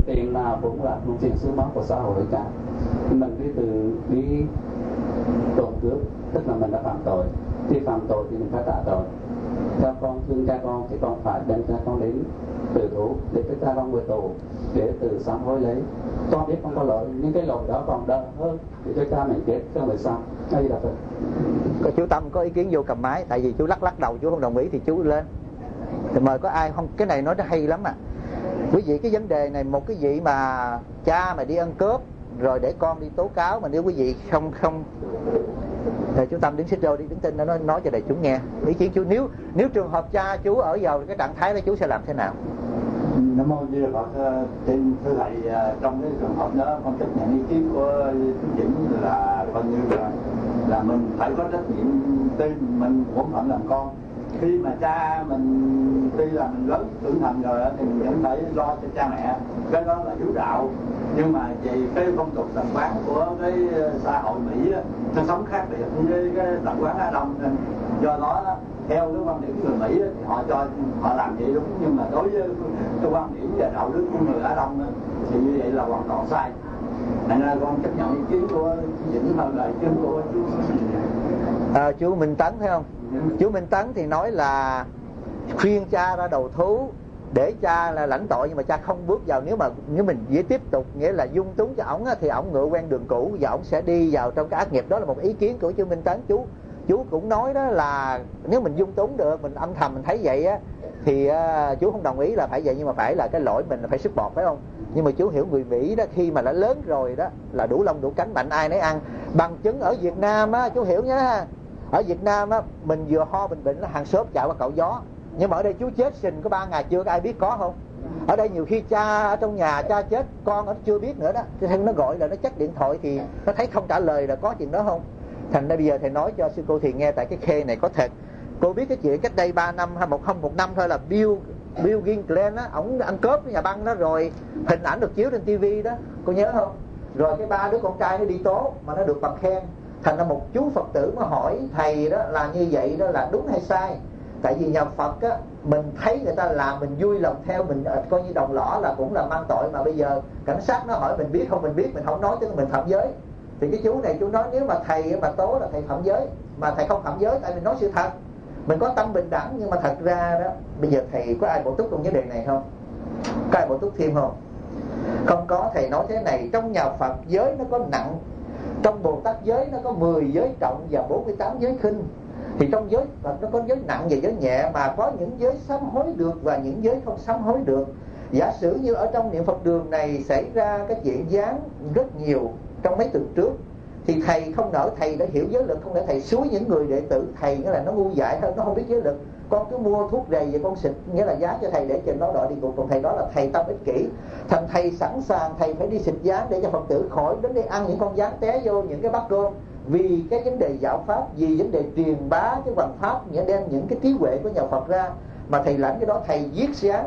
Tiền nào cũng là một chuyện xương máu của xã hội cả. Mình đi trộm cướp tức là mình đã phạm tội, khi phạm tội thì mình phải trả tội. Cha con thương cha con thì con phải đem cha con đến tự thú để cho cha con về tù để tự sám hối lấy. Con biết con có lỗi, nhưng cái lỗi đó còn đỡ hơn để cho cha mình chết cho người sau. Đây là Phật. Chú Tâm có ý kiến vô cầm máy, tại vì chú lắc đầu chú không đồng ý thì chú lên. Thì mời có ai không? Cái này nói nó hay lắm à. Quý vị, cái vấn đề này, một cái vị mà cha mà đi ăn cướp rồi để con đi tố cáo, mà nếu quý vị không thì chú Tâm đứng xích rô đi, đứng tin nó nói cho đại chúng nghe ý kiến chú. Nếu trường hợp cha chú ở vào cái trạng thái đó, chú sẽ làm thế nào? Nam mô Di Đà Phật. Thưa thầy, trong cái trường hợp đó con chấp nhận ý kiến của chú Vĩnh là coi như là mình phải có trách nhiệm tin mình bổn phận làm con. Khi mà cha mình tuy là mình lớn trưởng thành rồi thì mình vẫn phải lo cho cha mẹ, cái đó là hiếu đạo. Nhưng mà vì cái phong tục tập quán của cái xã hội Mỹ đó, nó sống khác biệt với cái tập quán Á Đông, nên do đó theo cái quan điểm người Mỹ thì họ làm vậy đúng, nhưng mà đối với cái quan điểm và đạo đức của người Á Đông thì như vậy là hoàn toàn sai. Nên là con chấp nhận ý kiến của chú Vĩnh hơn là ý kiến của chú Minh Tấn thấy không? Chú Minh Tấn thì nói là khuyên cha ra đầu thú để cha là lãnh tội, nhưng mà cha không bước vào. Nếu mình chỉ tiếp tục nghĩa là dung túng cho ổng thì ổng ngựa quen đường cũ và ổng sẽ đi vào trong cái ác nghiệp. Đó là một ý kiến của chú Minh Tấn. Chú cũng nói đó là nếu mình dung túng được, mình âm thầm mình thấy vậy á thì chú không đồng ý là phải vậy, nhưng mà phải là cái lỗi mình là phải sức bọt, phải không? Nhưng mà chú hiểu người Mỹ đó, khi mà đã lớn rồi đó là đủ lông đủ cánh, mạnh ai nấy ăn. Bằng chứng ở Việt Nam á, chú hiểu nhá, ở Việt Nam á, mình vừa ho mình bệnh là hàng xóm chạy qua cậu gió. Nhưng mà ở đây chú chết sình có 3 ngày chưa có ai biết, có không? Ở đây nhiều khi cha ở trong nhà cha chết, con nó chưa biết nữa đó, cho nên nó gọi là nó check điện thoại thì nó thấy không trả lời là có chuyện đó không? Thành ra bây giờ thầy nói cho sư cô thì nghe, tại cái khê này có thật. Cô biết cái chuyện cách đây 3 năm hay một năm thôi là Bill Gates á, ổng ăn cướp cái nhà băng đó, rồi hình ảnh được chiếu trên tivi đó, cô nhớ không? Rồi cái 3 đứa con trai nó đi tố mà nó được bằng khen. Thành ra một chú Phật tử mà hỏi thầy đó là như vậy đó là đúng hay sai? Tại vì nhà Phật á, mình thấy người ta làm mình vui lòng theo, mình coi như đồng lõa là cũng là mang tội. Mà bây giờ cảnh sát nó hỏi mình biết không, mình biết mình không nói chứ mình phạm giới. Thì cái chú này chú nói nếu mà thầy mà tố là thầy phạm giới, mà thầy không phạm giới tại mình nói sự thật, mình có tâm bình đẳng. Nhưng mà thật ra đó, bây giờ thầy có ai bổ túc trong vấn đề này không? Có ai bổ túc thêm không? Không có. Thầy nói thế này, trong nhà Phật giới nó có nặng, trong Bồ Tát giới nó có 10 giới trọng và 48 giới khinh. Thì trong giới Phật nó có giới nặng và giới nhẹ, mà có những giới sám hối được và những giới không sám hối được. Giả sử như ở trong niệm Phật đường này xảy ra cái chuyện gián rất nhiều trong mấy tuần trước, thì thầy không nỡ, thầy đã hiểu giới lực, không để thầy xúi những người đệ tử thầy, nghĩa là nó ngu dại hơn, nó không biết giới lực. Con cứ mua thuốc rầy và con xịt, nghĩa là giá cho thầy để cho nó đòi đi cục. Còn thầy đó là thầy tâm ích kỷ, thành thầy sẵn sàng thầy phải đi xịt gián để cho Phật tử khỏi đến đây ăn những con gián té vô những cái bát cơm. Vì cái vấn đề giáo pháp, vì vấn đề truyền bá cái hoằng pháp, nghĩa đem những cái trí huệ của nhà Phật ra, mà thầy lãnh cái đó thầy giết gián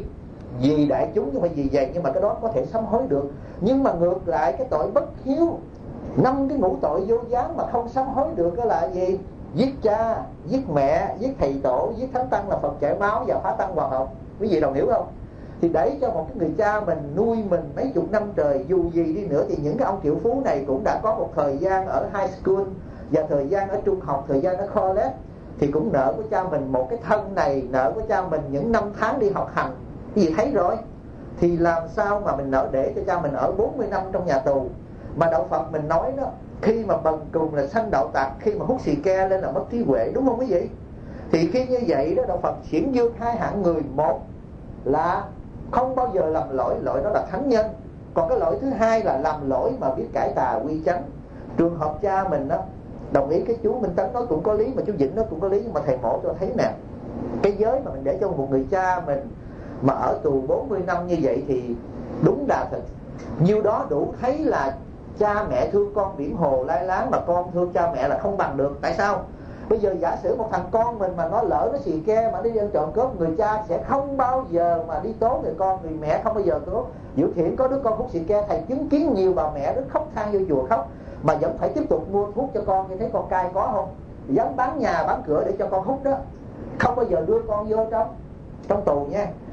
vì đại chúng chứ không phải vì vậy. Nhưng mà cái đó có thể sám hối được. Nhưng mà ngược lại cái tội bất hiếu, 5 cái ngũ tội vô gián mà không sám hối được đó là gì? Giết cha, giết mẹ, giết thầy tổ, giết thánh tăng là Phật chảy máu và phá tăng hòa học. Quý vị đồng hiểu không? Thì để cho một cái người cha mình nuôi mình mấy chục năm trời, dù gì đi nữa thì những cái ông triệu phú này cũng đã có một thời gian ở high school và thời gian ở trung học, thời gian ở college, thì cũng nợ của cha mình một cái thân này, nợ của cha mình những năm tháng đi học hành. Cái gì thấy rồi, thì làm sao mà mình nỡ để cho cha mình ở 40 năm trong nhà tù? Mà đạo Phật mình nói đó, khi mà bần cùng là sanh đạo tặc, khi mà hút xì ke lên là mất trí huệ, đúng không quý vị? Thì khi như vậy đó, đạo Phật xiển dương 2 hạng người. Một là không bao giờ làm lỗi, lỗi đó là thánh nhân. Còn cái lỗi thứ hai là làm lỗi mà biết cải tà quy chánh. Trường hợp cha mình đó, đồng ý cái chú Minh Tấn nói cũng có lý, mà chú Vĩnh nói cũng có lý. Nhưng mà thầy mổ cho thấy nè, cái giới mà mình để cho một người cha mình mà ở tù 40 năm như vậy thì đúng đà thật. Nhiêu đó đủ thấy là cha mẹ thương con biển hồ lai láng, mà con thương cha mẹ là không bằng được. Tại sao? Bây giờ giả sử một thằng con mình mà nó lỡ nó xì ke mà nó đi ăn trộm cướp, người cha sẽ không bao giờ mà đi tố người con, người mẹ không bao giờ tố. Dự thiện có đứa con hút xì ke, thầy chứng kiến nhiều bà mẹ rất khóc than vô chùa khóc, mà vẫn phải tiếp tục mua thuốc cho con. Như thấy con cai có không? Dám bán nhà bán cửa để cho con hút đó, không bao giờ đưa con vô trong tù nha.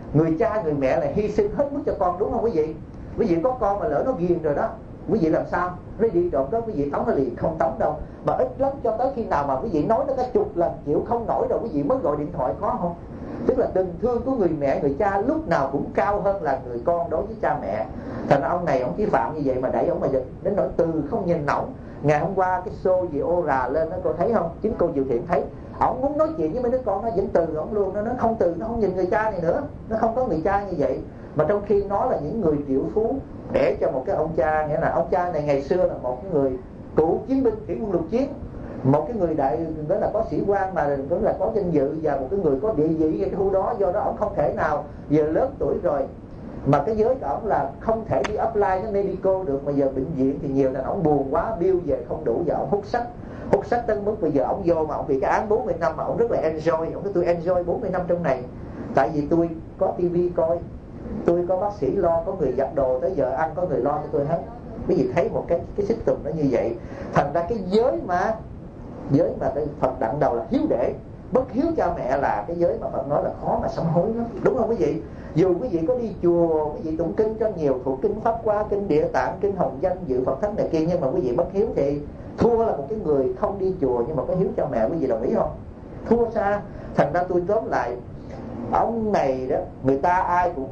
người cha người mẹ là hy sinh hết mức cho con, đúng không quý vị? Quý vị có con mà lỡ nó ghiền rồi đó, quý vị làm sao? Nó đi trộm đó quý vị tống nó liền? Không tống đâu, mà ít lắm cho tới khi nào mà quý vị nói nó cả chục lần chịu không nổi rồi quý vị mới gọi điện thoại, có không? Tức là tình thương của người mẹ người cha lúc nào cũng cao hơn là người con đối với cha mẹ. Thành ông này ông chỉ phạm như vậy mà đẩy ông mà đến nỗi từ không nhìn nổi. Ngày hôm qua cái show gì ô rà lên đó cô thấy không? Chính cô Diệu Thiện thấy ông muốn nói chuyện với mấy đứa con nó vẫn từ ông luôn, nó không từ, nó không nhìn người cha này nữa, nó không có người cha như vậy. Mà trong khi nó là những người triệu phú để cho một cái ông cha, nghĩa là ông cha này ngày xưa là một cái người cựu chiến binh thủy quân lục chiến, một cái người đại đó là có sĩ quan mà cũng là có danh dự và một cái người có địa vị ở cái khu đó. Do đó ông không thể nào giờ lớn tuổi rồi mà cái giới của ông là không thể đi apply cái medical được, mà giờ bệnh viện thì nhiều là ông buồn quá, bill về không đủ và ông hút sách tới mức bây giờ ông vô mà ông bị cái án 40 năm mà ông rất là enjoy. Ông nói tôi enjoy 40 năm trong này tại vì tôi có tivi coi, tôi có bác sĩ lo, có người giặt đồ, tới giờ ăn có người lo cho tôi hết. Quý vị thấy một cái system nó như vậy. Thành ra cái giới mà cái Phật đặng đầu là hiếu đệ, bất hiếu cha mẹ là cái giới mà Phật nói là khó mà sám hối lắm, đúng không quý vị? Dù quý vị có đi chùa, quý vị tụng kinh cho nhiều, thuộc kinh Pháp Hoa, kinh Địa Tạng, kinh Hồng Danh, dự Phật thánh này kia, nhưng mà quý vị bất hiếu thì thua là một cái người không đi chùa nhưng mà có hiếu cha mẹ. Quý vị đồng ý không? Thua xa. Thành ra tôi tóm lại, ông này đó, người ta ai cũng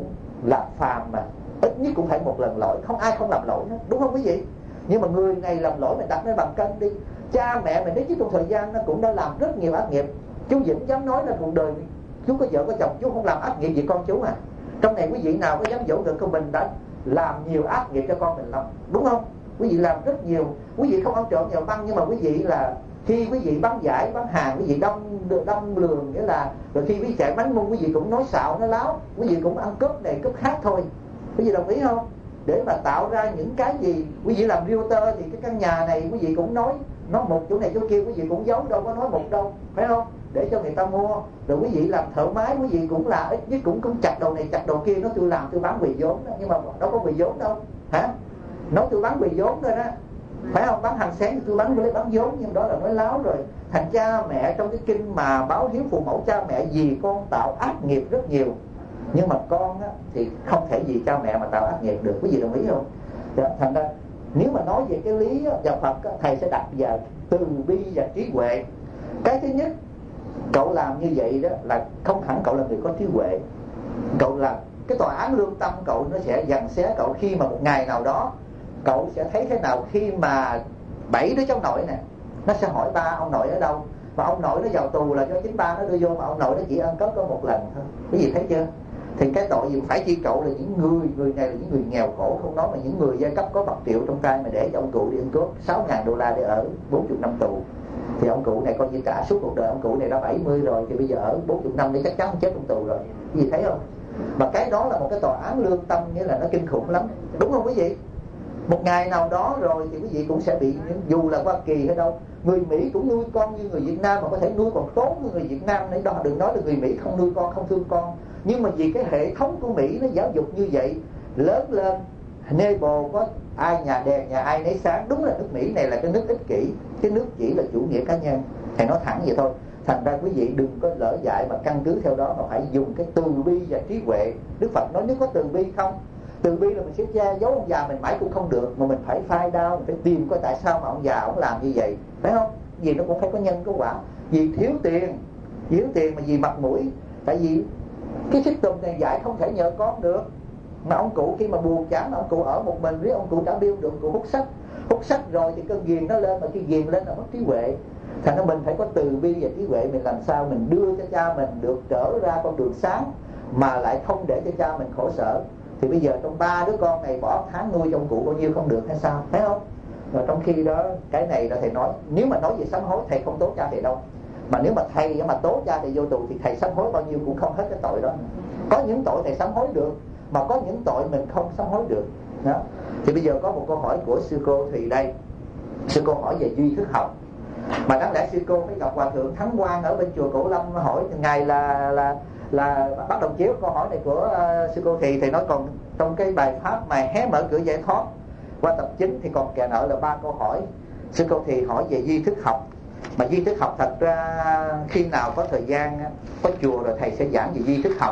là phàm mà, ít nhất cũng phải một lần lỗi, không ai không làm lỗi hết, đúng không quý vị? Nhưng mà người này làm lỗi mình đặt lên bằng cân đi. Cha mẹ mình đấy chứ trong thời gian nó cũng đã làm rất nhiều ác nghiệp. Chú Vĩnh dám nói là cuộc đời chú có vợ có chồng chú không làm ác nghiệp gì con chú à? Trong này quý vị nào có dám dỗ được con mình đã làm nhiều ác nghiệp cho con mình lắm, đúng không? Quý vị làm rất nhiều. Quý vị không ăn trộm nhậu băng, nhưng mà quý vị là khi quý vị bán giải bán hàng, quý vị đông lường, nghĩa là rồi khi quý vị chạy bánh mung quý vị cũng nói xạo nói láo, quý vị cũng ăn cướp này cướp khác thôi. Quý vị đồng ý không? Để mà tạo ra những cái gì, quý vị làm realtor thì cái căn nhà này quý vị cũng nói một chỗ này chỗ kia, quý vị cũng giấu, đâu có nói một đâu, phải không? Để cho người ta mua. Rồi quý vị làm thợ máy, quý vị cũng là ít nhất cũng chặt đầu này chặt đầu kia, nói tôi làm tôi bán quỳ vốn đó, nhưng mà đâu có quỳ vốn đâu, hả? Nói tôi bán quỳ vốn thôi đó, phải không? Bán hàng sáng thì tôi bán vốn, nhưng đó là nói láo rồi. Thành cha mẹ trong cái kinh mà báo hiếu phụ mẫu cha mẹ vì con tạo ác nghiệp rất nhiều, nhưng mà con á, thì không thể vì cha mẹ mà tạo ác nghiệp được. Quý vị đồng ý không? Thành ra nếu mà nói về cái lý vào Phật á, thầy sẽ đặt vào từ bi và trí huệ. Cái thứ nhất, cậu làm như vậy đó là không hẳn cậu là người có trí huệ. Cậu là cái tòa án lương tâm cậu nó sẽ giằng xé cậu khi mà một ngày nào đó cậu sẽ thấy thế nào khi mà 7 đứa cháu nội nè nó sẽ hỏi ba ông nội ở đâu, mà ông nội nó vào tù là do chính ba nó đưa vô, mà ông nội nó chỉ ăn cướp có một lần thôi. Quý vị thấy chưa? Thì cái tội gì phải chi cậu là những người này là những người nghèo khổ không nói, mà những người giai cấp có bạc triệu trong tay mà để cho ông cụ đi ăn cướp 6.000 đô la để ở 40 năm tù. Thì ông cụ này coi như trả suốt cuộc đời. Ông cụ này đã 70 rồi thì bây giờ ở 40 năm thì chắc chắn chết trong tù rồi. Quý vị thấy không? Mà cái đó là một cái tòa án lương tâm, nghĩa là nó kinh khủng lắm, đúng không quý vị? Một ngày nào đó rồi thì quý vị cũng sẽ bị, dù là Hoa Kỳ hay đâu, người Mỹ cũng nuôi con như người Việt Nam, mà có thể nuôi còn tốt hơn người Việt Nam đấy đó. Đừng nói là người Mỹ không nuôi con, không thương con, nhưng mà vì cái hệ thống của Mỹ nó giáo dục như vậy, lớn lên neighbor có ai nhà đèn nhà ai nấy sáng. Đúng là nước Mỹ này là cái nước ích kỷ, cái nước chỉ là chủ nghĩa cá nhân, thầy nói thẳng vậy thôi. Thành ra quý vị đừng có lỡ dại mà căn cứ theo đó, mà phải dùng cái từ bi và trí huệ. Đức Phật nói nếu có từ bi không, từ bi là mình sẽ che giấu ông già mình mãi cũng không được, mà mình phải phai đau, mình phải tìm coi tại sao mà ông già ông làm như vậy, phải không? Vì nó cũng phải có nhân có quả. Vì thiếu tiền mà vì mặt mũi. Tại vì cái system này dạy không thể nhờ con được. Mà ông cụ khi mà buồn chán ông cụ ở một mình, với ông cụ trả bill được, ông cụ hút sách rồi thì cơn ghiền nó lên, mà khi ghiền lên là mất trí huệ. Thành ra mình phải có từ bi và trí huệ, mình làm sao mình đưa cho cha mình được trở ra con đường sáng mà lại không để cho cha mình khổ sở. Thì bây giờ trong 3 đứa con này bỏ tháng nuôi cho ông cụ bao nhiêu không được hay sao, thấy không? Và trong khi đó cái này là thầy nói, nếu mà nói về sám hối thầy không tố cha thầy đâu, mà nếu mà thầy mà tố cha thầy vô tù thì thầy sám hối bao nhiêu cũng không hết cái tội đó. Có những tội thầy sám hối được, mà có những tội mình không sám hối được đó. Thì bây giờ có một câu hỏi của sư cô Thùy đây. Sư cô hỏi về duy thức học, mà đáng lẽ sư cô mới gặp hòa thượng Thắng Quang ở bên chùa Cửu Lâm hỏi ngày là bắt đầu chiếu câu hỏi này của sư cô thì nói còn trong cái bài pháp mà hé mở cửa giải thoát qua tập 9 thì còn kè nợ là 3 câu hỏi. Sư cô thì hỏi về duy thức học, mà duy thức học thật ra khi nào có thời gian có chùa rồi thầy sẽ giảng về duy thức học.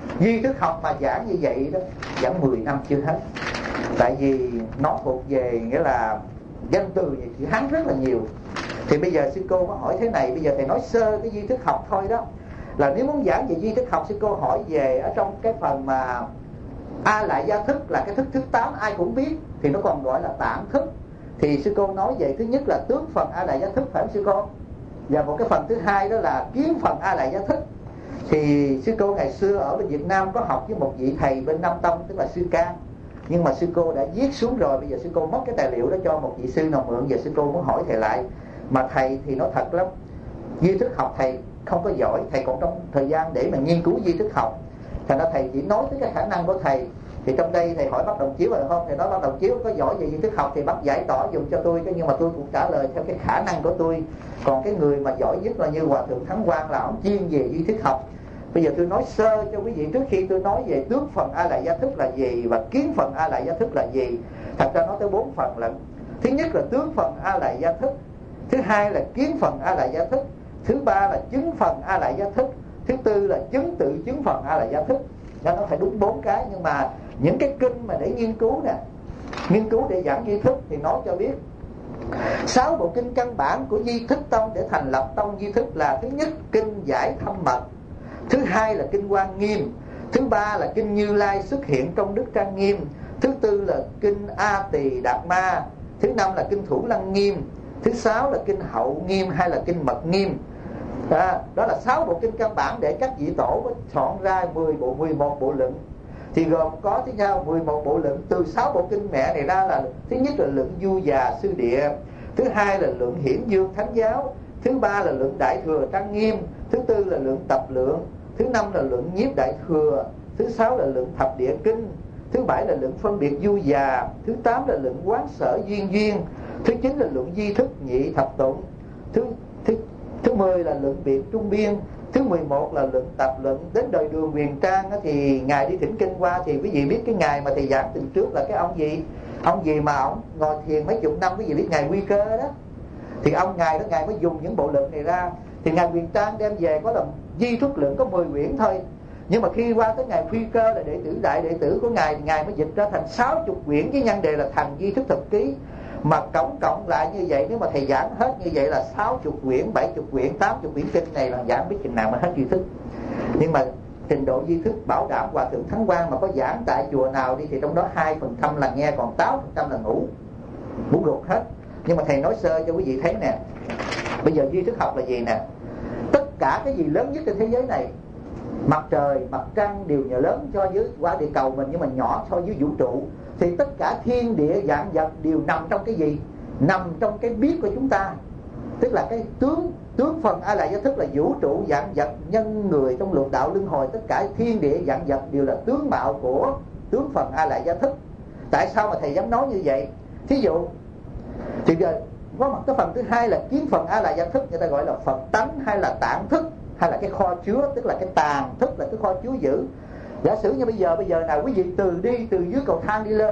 Duy thức học mà giảng như vậy đó, giảng 10 năm chưa hết. Tại vì nó thuộc về nghĩa là danh từ chữ Hán rất là nhiều. Thì bây giờ sư cô có hỏi thế này, bây giờ thầy nói sơ cái duy thức học thôi đó. Là nếu muốn giảng về duy thức học, sư cô hỏi về ở trong cái phần mà A lại gia thức là cái thức thứ 8 ai cũng biết, thì nó còn gọi là tạng thức. Thì sư cô nói về thứ nhất là tướng phần A lại gia thức, phải không sư cô? Và một cái phần thứ hai đó là kiến phần A lại gia thức. Thì sư cô ngày xưa ở bên Việt Nam có học với một vị thầy bên Nam Tông, tức là sư Can. Nhưng mà sư cô đã viết xuống rồi, bây giờ sư cô mất cái tài liệu đó cho một vị sư nào mượn. Giờ sư cô muốn hỏi thầy lại. Mà thầy thì nói thật lắm, duy thức học thầy không có giỏi, thầy còn trong thời gian để mà nghiên cứu duy thức học. Thành ra thầy chỉ nói tới cái khả năng của thầy. Thì trong đây thầy hỏi bác Đồng Chiếu rồi không? Thầy nói bác Đồng Chiếu có giỏi về duy thức học thì bác giải tỏa dùng cho tôi, nhưng mà tôi cũng trả lời theo cái khả năng của tôi. Còn cái người mà giỏi nhất là như Hòa Thượng Thắng Quang, là ông chuyên về duy thức học. Bây giờ tôi nói sơ cho quý vị trước khi tôi nói về tướng phần A lại gia thức là gì và kiến phần A lại gia thức là gì. Thật ra nói tới 4 phần lận. Thứ nhất là tướng phần A lại gia thức, thứ hai là kiến phần A lại gia thức, thứ ba là chứng phần A lại gia thức, thứ tư là chứng tự chứng phần A lại gia thức. Nó phải đúng 4 cái. Nhưng mà những cái kinh mà để nghiên cứu nè, nghiên cứu để giảng duy thức thì nói cho biết 6 bộ kinh căn bản của Duy Thức Tông để thành lập tông Duy Thức là: thứ nhất kinh Giải Thâm Mật, thứ hai là kinh Quan Nghiêm, thứ ba là kinh Như Lai xuất hiện trong Đức Trang Nghiêm, thứ tư là kinh A Tỳ Đạt Ma, thứ năm là kinh Thủ Lăng Nghiêm, thứ sáu là kinh Hậu Nghiêm hay là kinh Mật Nghiêm. Đó là 6 bộ kinh căn bản để các vị tổ có chọn ra 11 bộ luận. Thì gồm có thứ nhau 11 bộ luận từ 6 bộ kinh mẹ này ra là: thứ nhất là luận Du Già Sư Địa, thứ hai là luận Hiển Dương Thánh Giáo, thứ ba là luận Đại Thừa Trang Nghiêm, thứ tư là luận Tập Lượng, thứ năm là luận Nhiếp Đại Thừa, thứ sáu là luận Thập Địa Kinh, thứ bảy là luận Phân Biệt Du Già, thứ tám là luận Quán Sở Duyên Duyên, thứ chín là luận Di Thức Nhị Thập Tụng, thứ 10 là luận Biệt Trung Biên, thứ 11 là luận Tập Luận. Đến đời Đường Huyền Trang thì ngài đi thỉnh kinh qua, thì quý vị biết cái ngày mà thầy giảng từ trước là cái ông gì mà ông ngồi thiền mấy chục năm, quý vị biết ngài Quy Cơ đó. Thì ngài đó ngài mới dùng những bộ luận này ra. Thì ngài Huyền Trang đem về có là Di Thức Luận có 10 quyển thôi. Nhưng mà khi qua tới ngài Quy Cơ là đại đệ tử của ngài, ngài mới dịch ra thành 60 quyển với nhân đề là thành Di Thức Thập Ký. Mà cộng lại như vậy, nếu mà thầy giảng hết như vậy là 60 quyển, 70 quyển, 80 quyển kinh này là giảng biết chừng nào mà hết duy thức. Nhưng mà trình độ duy thức bảo đảm Hòa Thượng Thắng Quang mà có giảng tại chùa nào đi thì trong đó 2% là nghe, còn 8% là ngủ gục hết. Nhưng mà thầy nói sơ cho quý vị thấy nè. Bây giờ duy thức học là gì nè? Tất cả cái gì lớn nhất trên thế giới này, mặt trời, mặt trăng đều nhờ lớn cho dưới qua địa cầu mình, nhưng mà nhỏ so với vũ trụ. Thì tất cả thiên địa vạn vật đều nằm trong cái gì? Nằm trong cái biết của chúng ta. Tức là cái tướng phần A lại gia thức là vũ trụ vạn vật nhân người trong lục đạo luân hồi. Tất cả thiên địa vạn vật đều là tướng mạo của tướng phần A lại gia thức. Tại sao mà thầy dám nói như vậy? Thí dụ thì giờ có một cái phần thứ hai là kiến phần A lại gia thức, người ta gọi là Phật tánh hay là tạng thức hay là cái kho chứa, tức là cái tàng thức là cái kho chứa giữ. Giả sử như bây giờ nào quý vị đi từ dưới cầu thang đi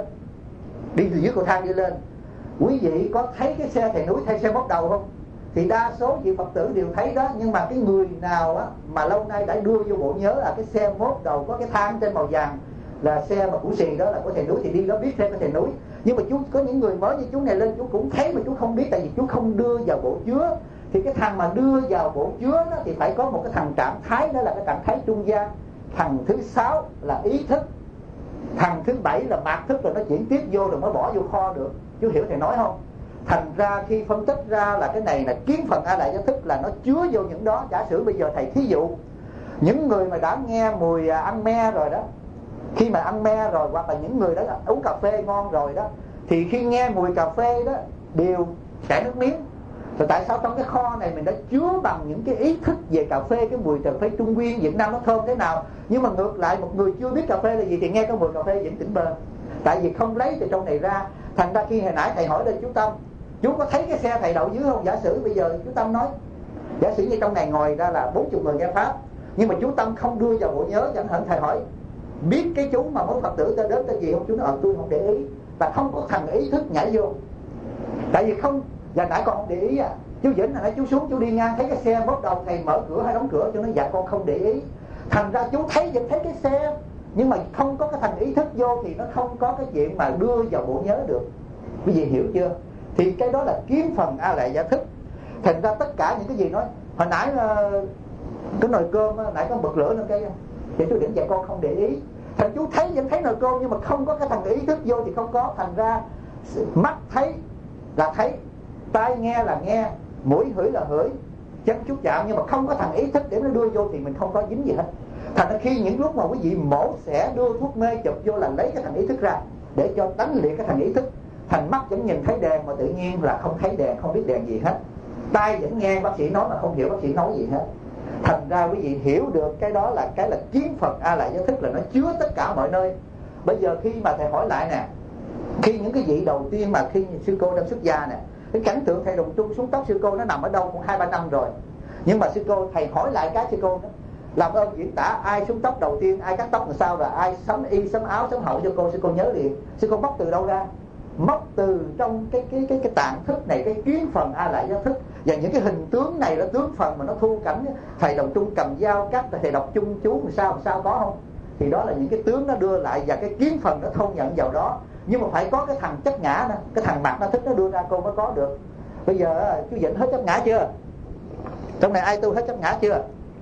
lên, quý vị có thấy cái xe thầy núi thay xe bốc đầu không? Thì đa số vị Phật tử đều thấy đó. Nhưng mà cái người nào á mà lâu nay đã đưa vô bộ nhớ là cái xe mốt đầu có cái thang trên màu vàng là xe mà củ xì đó là của thầy núi, thì đi đó biết thêm của thầy núi. Nhưng mà chú có những người mới như chú này lên chú cũng thấy mà chú không biết, tại vì chú không đưa vào bộ chứa. Thì cái thằng mà đưa vào bộ chứa đó thì phải có một cái thằng trạng thái, đó là cái trạng thái trung gian. Thằng thứ 6 là ý thức, thằng thứ 7 là mạt thức, rồi nó chuyển tiếp vô rồi mới bỏ vô kho được. Chú hiểu thầy nói không? Thành ra khi phân tích ra là cái này là kiến phần A lại gia thức là nó chứa vô những đó. Giả sử bây giờ thầy thí dụ những người mà đã nghe mùi ăn me rồi đó, khi mà ăn me rồi, hoặc là những người đó uống cà phê ngon rồi đó, thì khi nghe mùi cà phê đó đều chảy nước miếng. Rồi tại sao trong cái kho này mình đã chứa bằng những cái ý thức về cà phê, cái mùi cà phê Trung Nguyên Việt Nam nó thơm thế nào. Nhưng mà ngược lại một người chưa biết cà phê là gì thì nghe cái mùi cà phê vẫn tỉnh bơ, tại vì không lấy từ trong này ra. Thành ra khi hồi nãy thầy hỏi lên chú Tâm, chú có thấy cái xe thầy đậu dưới không? Giả sử bây giờ chú Tâm nói, giả sử như trong này ngồi ra là 40 người nghe pháp, nhưng mà chú Tâm không đưa vào bộ nhớ, chẳng hạn thầy hỏi biết cái chú mà mỗi Phật tử ta đến tên gì không? Chú nói tôi không để ý, và không có thằng ý thức nhảy vô. Tại vì không, và nãy con không để ý à. Chú Vĩnh là nãy chú xuống chú đi ngang thấy cái xe bốc đầu, thầy mở cửa hay đóng cửa cho nó, dạ con không để ý. Thành ra chú thấy vẫn thấy cái xe, nhưng mà không có cái thành ý thức vô thì nó không có cái chuyện mà đưa vào bộ nhớ được. Quý vị hiểu chưa? Thì cái đó là kiến phần a lại gia thức. Thành ra tất cả những cái gì nói hồi nãy cái nồi cơm nãy có bật lửa lên cây, thì chú định dạy con không để ý. Thành chú thấy vẫn thấy nồi cơm, nhưng mà không có cái thành ý thức vô thì không có. Thành ra mắt thấy là thấy, tai nghe là nghe, mũi hửi là hửi, chân chú chạm, nhưng mà không có thằng ý thức để nó đưa vô thì mình không có dính gì hết. Thành ra khi những lúc mà quý vị mổ sẽ đưa thuốc mê chụp vô là lấy cái thằng ý thức ra để cho đánh liệt cái thằng ý thức. Thành mắt vẫn nhìn thấy đèn mà tự nhiên là không thấy đèn, không biết đèn gì hết. Tai vẫn nghe bác sĩ nói mà không hiểu bác sĩ nói gì hết. Thành ra quý vị hiểu được cái đó là cái là kiến phần a lại gia thức, là nó chứa tất cả mọi nơi. Bây giờ khi mà thầy hỏi lại nè, khi những cái vị đầu tiên mà khi sư cô đang xuất gia nè, cái cảnh tượng thầy Đồng Trung xuống tóc sư cô nó nằm ở đâu cũng 2-3 năm rồi. Nhưng mà sư cô thầy hỏi lại cái sư cô đó, làm ơn diễn tả ai xuống tóc đầu tiên, ai cắt tóc làm sao, và ai sắm y sắm áo sắm hậu cho cô. Sư cô nhớ liền. Sư cô móc từ đâu ra? Móc từ trong cái tạng thức này, cái kiến phần a lại gia thức. Và những cái hình tướng này là tướng phần mà nó thu cảnh thầy Đồng Trung cầm dao cắt, thầy đọc chung chú làm sao có không? Thì đó là những cái tướng nó đưa lại, và cái kiến phần nó thâu nhận vào đó. Nhưng mà phải có cái thằng chấp ngã nè, cái thằng mặt nó thích nó đưa ra cô mới có được. Bây giờ chú Vĩnh hết chấp ngã chưa? Trong này ai tu hết chấp ngã chưa?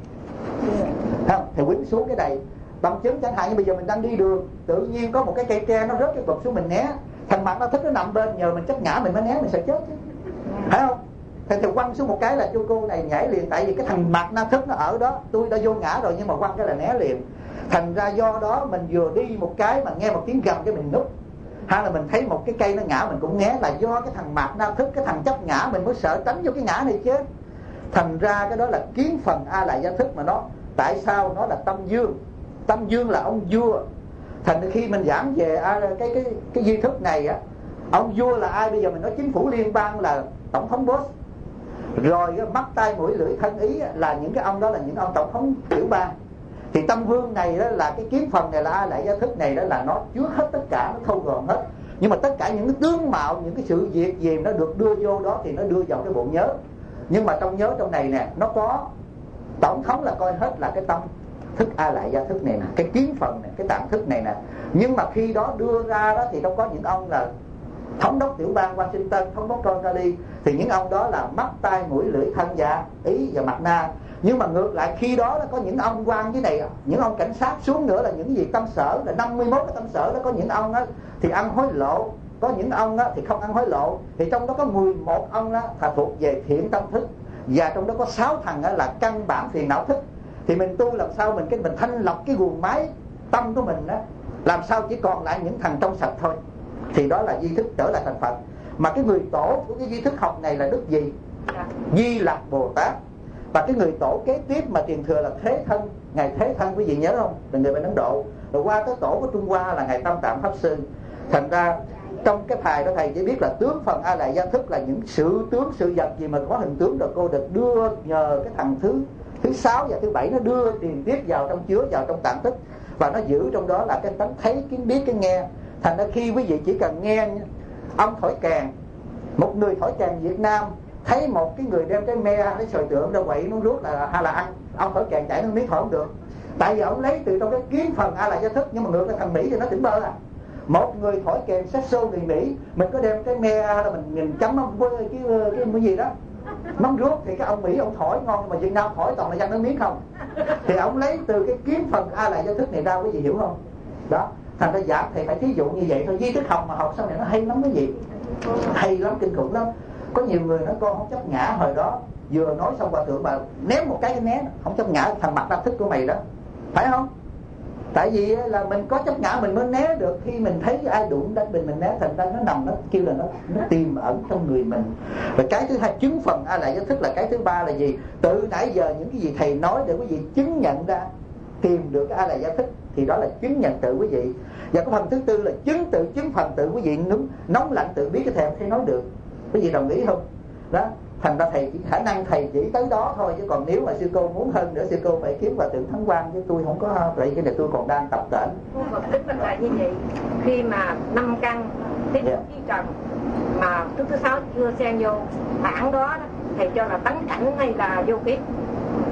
Không, thì quýnh xuống cái này tâm chứng chẳng hạn như bây giờ mình đang đi đường, tự nhiên có một cái cây tre nó rớt cái bụp xuống mình né, thằng mặt nó thích nó nằm bên, nhờ mình chấp ngã mình mới né, mình sợ chết chứ, phải không? Thì quăng xuống một cái là cô này nhảy liền, tại vì cái thằng mặt nó thích nó ở đó, tôi đã vô ngã rồi nhưng mà quăng cái là né liền. Thành ra do đó mình vừa đi một cái mà nghe một tiếng gầm cái mình núp, hay là mình thấy một cái cây nó ngã mình cũng né, là do cái thằng mạt na thức, cái thằng chấp ngã mình mới sợ tránh vô cái ngã này chứ. Thành ra cái đó là kiến phần a lại gia thức mà nó. Tại sao nó là tâm dương? Tâm dương là ông vua. Thành ra khi mình giảng về cái di thức này á, ông vua là ai? Bây giờ mình nói chính phủ liên bang là tổng thống Bush, rồi mắt tai mũi lưỡi thân ý là những cái ông đó là những ông tổng thống tiểu bang. Thì tâm vương này đó là cái kiến phần này là a lại gia thức này đó là nó chứa hết tất cả, nó thâu gọn hết. Nhưng mà tất cả những cái tướng mạo, những cái sự việc gì nó được đưa vô đó thì nó đưa vào cái bộ nhớ. Nhưng mà trong nhớ trong này nè, nó có tổng thống là coi hết là cái tâm thức a lại gia thức này nè, cái kiến phần này, cái tạng thức này nè. Nhưng mà khi đó đưa ra đó thì đâu có những ông là thống đốc tiểu bang Washington, thống đốc Cali, thì những ông đó là mắt tai mũi lưỡi thân và ý và mặt na. Nhưng mà ngược lại khi đó có những ông quan dưới này, những ông cảnh sát xuống nữa là những gì tâm sở, là 51 cái tâm sở đó. Có những ông đó thì ăn hối lộ, có những ông đó thì không ăn hối lộ. Thì trong đó có 11 ông đó là thuộc về thiện tâm thức, và trong đó có 6 thằng đó là căn bản phiền não thức. Thì mình tu làm sao mình thanh lọc cái guồng máy tâm của mình đó, làm sao chỉ còn lại những thằng trong sạch thôi. Thì đó là di thức trở lại thành Phật. Mà cái người tổ của cái di thức học này là Đức gì? Di Lặc Bồ Tát. Và cái người tổ kế tiếp mà truyền thừa là Thế Thân, ngài Thế Thân quý vị nhớ không? Là người bên Ấn Độ. Rồi qua tới tổ của Trung Hoa là ngài Tam Tạng Pháp Sư. Thành ra trong cái bài đó thầy chỉ biết là tướng phần a lại gia thức là những sự tướng sự vật gì mà có hình tướng, rồi cô được đưa nhờ cái thằng thứ 6 và thứ 7 nó đưa tiền tiếp vào trong, chứa vào trong tạng thức, và nó giữ trong đó là cái tánh thấy, kiến biết, cái nghe. Thành ra khi quý vị chỉ cần nghe ông thổi kèn, một người thổi kèn Việt Nam thấy một cái người đem cái me cái sồi tượng ra quậy nó rút là hay là ăn, ông thổi kèn chạy nó miếng thổi không được, tại vì ông lấy từ trong cái kiến phần a lại gia thức. Nhưng mà ngược lại thằng Mỹ thì nó tỉnh bơ à. Một người thổi kèn saxo người Mỹ, mình có đem cái me là mình chấm cái gì đó mắm ruốc, thì cái ông Mỹ ông thổi ngon, mà Việt Nam thổi toàn là răng nó miếng không. Thì ông lấy từ cái kiến phần a lại gia thức này ra, quý vị hiểu không? Đó, thành ra giảng thầy phải thí dụ như vậy thôi. Di thức học mà học sau này nó hay lắm, cái gì hay lắm, kinh khủng lắm. Có nhiều người nói con không chấp ngã, hồi đó vừa nói xong hòa thượng mà ném một cái né, không chấp ngã thằng mặt đa thức của mày đó, phải không? Tại vì là mình có chấp ngã mình mới né được. Khi mình thấy ai đụng đánh mình né, thành ra nó nằm, nó kêu là nó tiềm ẩn trong người mình. Và cái thứ hai, chứng phần a lại gia thức là cái thứ ba là gì? Từ nãy giờ những cái gì thầy nói để quý vị chứng nhận ra, tìm được cái a lại gia thức, thì đó là chứng nhận tự quý vị. Và cái phần thứ tư là chứng tự, chứng phần tự quý vị nóng lạnh tự biết cái thèm thầy nói được. Quý vị đồng ý không? Đó, thành ra thầy chỉ khả năng thầy chỉ tới đó thôi, chứ còn nếu mà sư cô muốn hơn nữa, sư cô phải kiếm hòa thượng Thắng Quang, chứ tôi không có. Vậy cái này tôi còn đang tập tễnh. Tức là như vậy, khi mà 5 căn tiếp xúc với trần mà thứ 6 chưa xen vô bản đó, thầy cho là tấn cảnh hay là vô kiếp?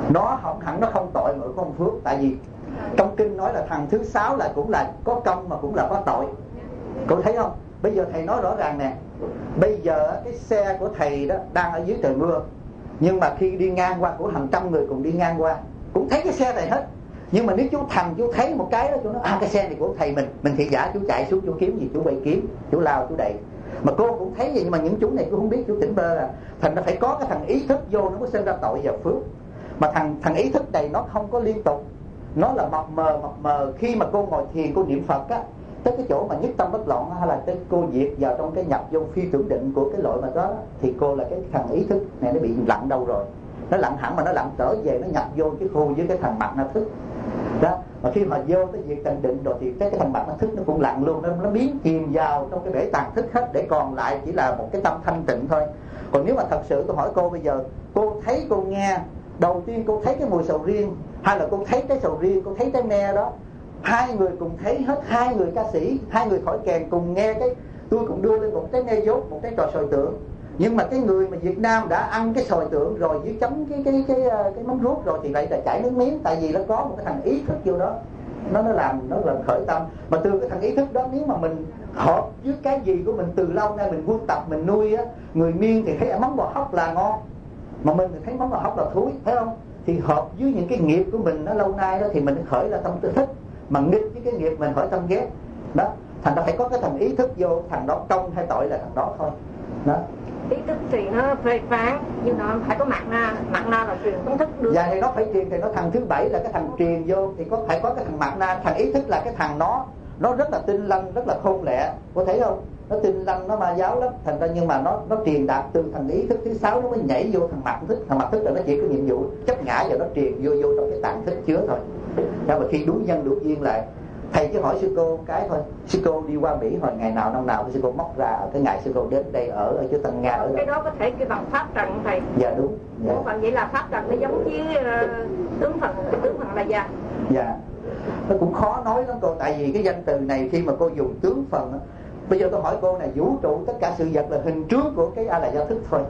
Nó không hẳn nó không tội mà không phước. Tại vì trong kinh nói là thằng thứ 6 là cũng là có công mà cũng là có tội. Cô thấy không? Bây giờ thầy nói rõ ràng nè, bây giờ cái xe của thầy đó đang ở dưới trời mưa, nhưng mà khi đi ngang qua của hàng trăm người cùng đi ngang qua cũng thấy cái xe này hết. Nhưng mà nếu chú thấy một cái đó, chú nói cái xe này của thầy mình thị giả, chú chạy xuống chú kiếm gì, chú quay kiếm, chú lao chú đẩy. Mà cô cũng thấy vậy, nhưng mà những chú này cô không biết, chú tỉnh bơ là thành nó phải có cái thằng ý thức vô, nó mới sinh ra tội và phước. Mà thằng ý thức này nó không có liên tục, nó là mập mờ. Khi mà cô ngồi thiền, cô niệm Phật á, tới cái chỗ mà nhất tâm bất loạn, hay là tới cô diệt vào trong cái nhập vô phi tưởng định của cái loại mà đó, thì cô là cái thằng ý thức này nó bị lặn đâu rồi. Nó lặn hẳn mà nó lặn trở về, nó nhập vô cái khu với cái thằng mặt na thức đó. Mà khi mà vô tới diệt tận định rồi thì cái thằng mặt na thức nó cũng lặn luôn, nó biến chìm vào trong cái bể tàn thức hết, để còn lại chỉ là một cái tâm thanh tịnh thôi. Còn nếu mà thật sự tôi hỏi cô bây giờ, cô thấy cô nghe đầu tiên cô thấy cái mùi sầu riêng, hay là cô thấy cái sầu riêng, cô thấy cái me đó, hai người cùng thấy hết, hai người ca sĩ, hai người thổi kèn cùng nghe cái, tôi cũng đưa lên một cái nghe dốt, một cái trò sồi tượng. Nhưng mà cái người mà Việt Nam đã ăn cái sồi tượng rồi với chấm cái mắm ruốc rồi thì lại là chảy nước miếng, tại vì nó có một cái thằng ý thức vô đó, nó làm khởi tâm. Mà từ cái thằng ý thức đó, nếu mà mình hợp với cái gì của mình từ lâu nay mình quân tập mình nuôi á, người Miên thì thấy mắm bò hóc là ngon, mà mình thì thấy mắm bò hóc là thúi, thấy không? Thì hợp với những cái nghiệp của mình nó lâu nay đó thì mình khởi ra tâm tự thích, mà nghịch với cái nghiệp mình khởi tâm ghét đó. Thành ra phải có cái thằng ý thức vô, thằng đó công hay tội là thằng đó thôi đó. Ý thức thì nó phê phán, nhưng nó phải có mặt na là truyền công thức được. Dạ thì nó phải truyền, thì nó thằng thứ 7 là cái thằng truyền vô, thì phải có cái thằng mặt na. Thằng ý thức là cái thằng nó rất là tinh lanh, rất là khôn lẹ, có thấy không? Nó tinh lanh, nó ma giáo lắm. Thành ra nhưng mà nó truyền đạt từ thằng ý thức thứ 6 nó mới nhảy vô thằng mặt thức. Thằng mặt thức là nó chỉ có nhiệm vụ chấp ngã và nó truyền vô trong cái tạng thức chứa thôi. Đó, mà khi đủ nhân đủ duyên lại, thầy cứ hỏi sư cô cái thôi. Sư cô đi qua Mỹ hồi ngày nào năm nào, sư cô móc ra ở cái ngày sư cô đến đây ở chỗ Tân Nga ở cái đó có thể cái bằng pháp trần thầy. Dạ đúng. Dạ. Bằng vậy là pháp trần nó giống với tướng phần là gia. Dạ. Nó cũng khó nói lắm cô, tại vì cái danh từ này khi mà cô dùng tướng phần, bây giờ tôi hỏi cô này, vũ trụ tất cả sự vật là hình trước của cái A La Gia thức thôi.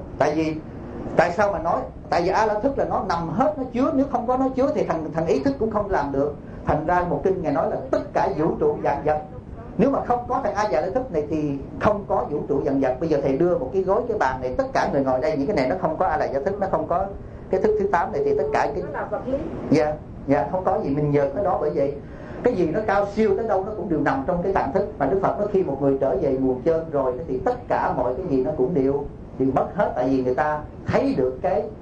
Tại sao mà nói? Tại vì A La thức là nó nằm hết, nó chứa, nếu không có nó chứa thì thằng ý thức cũng không làm được. Thành ra một kinh Ngài nói là tất cả vũ trụ vạn vật, nếu mà không có thằng A La thức này thì không có vũ trụ vạn vật. Bây giờ thầy đưa một cái gối cái bàn này, tất cả người ngồi đây những cái này nó không có A La thức, nó không có cái thức thứ 8 này thì tất cả cái dạ không có gì mình nhờ cái đó. Bởi vậy cái gì nó cao siêu tới đâu nó cũng đều nằm trong cái tạng thức. Mà Đức Phật nói khi một người trở về nguồn chân rồi thì tất cả mọi cái gì nó cũng đều mất hết. Tại vì người ta thấy được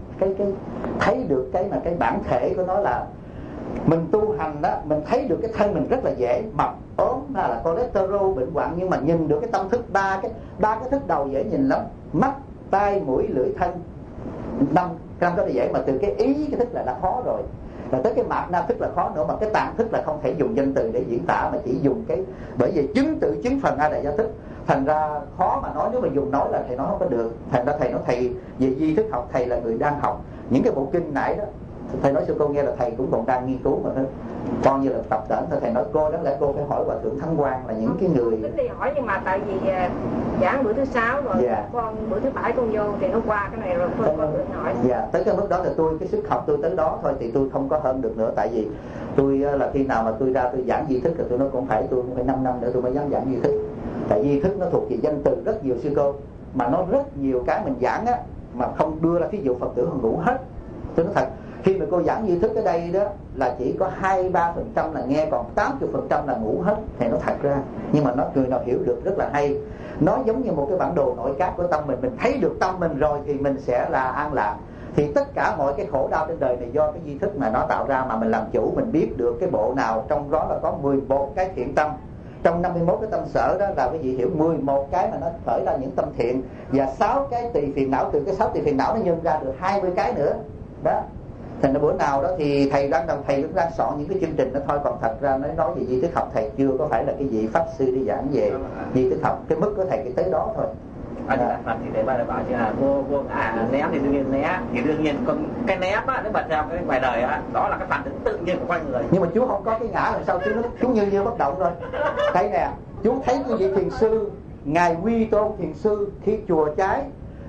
thấy được cái mà cái bản thể của nó là mình tu hành đó, mình thấy được cái thân mình rất là dễ mập ốm, là cholesterol, bệnh hoạn, nhưng mà nhìn được cái tâm thức ba cái thức đầu dễ nhìn lắm: mắt, tai, mũi, lưỡi, thân. năm cái đó dễ, mà từ cái ý cái thức là đã khó rồi, là tới cái mạt na thức là khó nữa. Mà cái tạng thức là không thể dùng danh từ để diễn tả, mà chỉ dùng cái, bởi vì chứng phần A Đại Gia thức. Thành ra khó mà nói, nếu mà dùng nói là thầy nói không có được. Thành ra thầy nói thầy về di thức học, thầy là người đang học những cái bộ kinh nãy đó. Thầy nói cho cô nghe là thầy cũng còn đang nghiên cứu mà thôi, con như là tập tễnh thôi. Thầy nói cô đáng lẽ cô phải hỏi Hòa Thượng Thắng Quang là những cái người tính đi hỏi, nhưng mà tại vì giảng bữa thứ 6 rồi, con bữa thứ 7 con vô thì nó qua cái này rồi thôi con tự hỏi. Dạ, tới cái mức đó là tôi, cái sức học tôi tới đó thôi, thì tôi không có hơn được nữa. Tại vì tôi là khi nào mà tôi ra tôi giảng di thức thì tôi nói tôi cũng phải 5 năm nữa tôi mới dám giảng di thức. Tại di thức nó thuộc về danh từ rất nhiều sư cô, mà nó rất nhiều cái mình giảng á mà không đưa ra thí dụ Phật tử không ngủ hết. Tôi nói thật, khi mà cô giảng di thức ở đây đó là chỉ có 2-3% là nghe, còn 80% là ngủ hết. Thì nó thật ra, nhưng mà nó người nào hiểu được rất là hay. Nó giống như một cái bản đồ nội cát của tâm mình thấy được tâm mình rồi thì mình sẽ là an lạc. Thì tất cả mọi cái khổ đau trên đời này do cái di thức mà nó tạo ra, mà mình làm chủ, mình biết được cái bộ nào trong đó là có 11 cái thiện tâm. Trong 51 cái tâm sở đó là quý vị hiểu 11 cái mà nó khởi ra những tâm thiện, và 6 cái tùy phiền não, từ cái 6 tùy phiền não nó nhân ra được 20 cái nữa đó. Thành ra bữa nào đó thì thầy cũng đang soạn những cái chương trình đó thôi. Còn thật ra nói về di thức học, thầy chưa có phải là cái vị pháp sư đi giảng về di thức học. Cái mức của thầy cái tới đó thôi. Phật thì để bà bảo chứ là vô ném thì đương nhiên né, thì đương nhiên còn cái ném á, nếu mà theo cái bài đời á, đó là cái phản ứng tự nhiên của con người. Nhưng mà chú không có cái ngã làm sao chú như bất động rồi. Thấy nè, chú thấy cái vị thiền sư ngài Quy Tôn thiền sư khi chùa cháy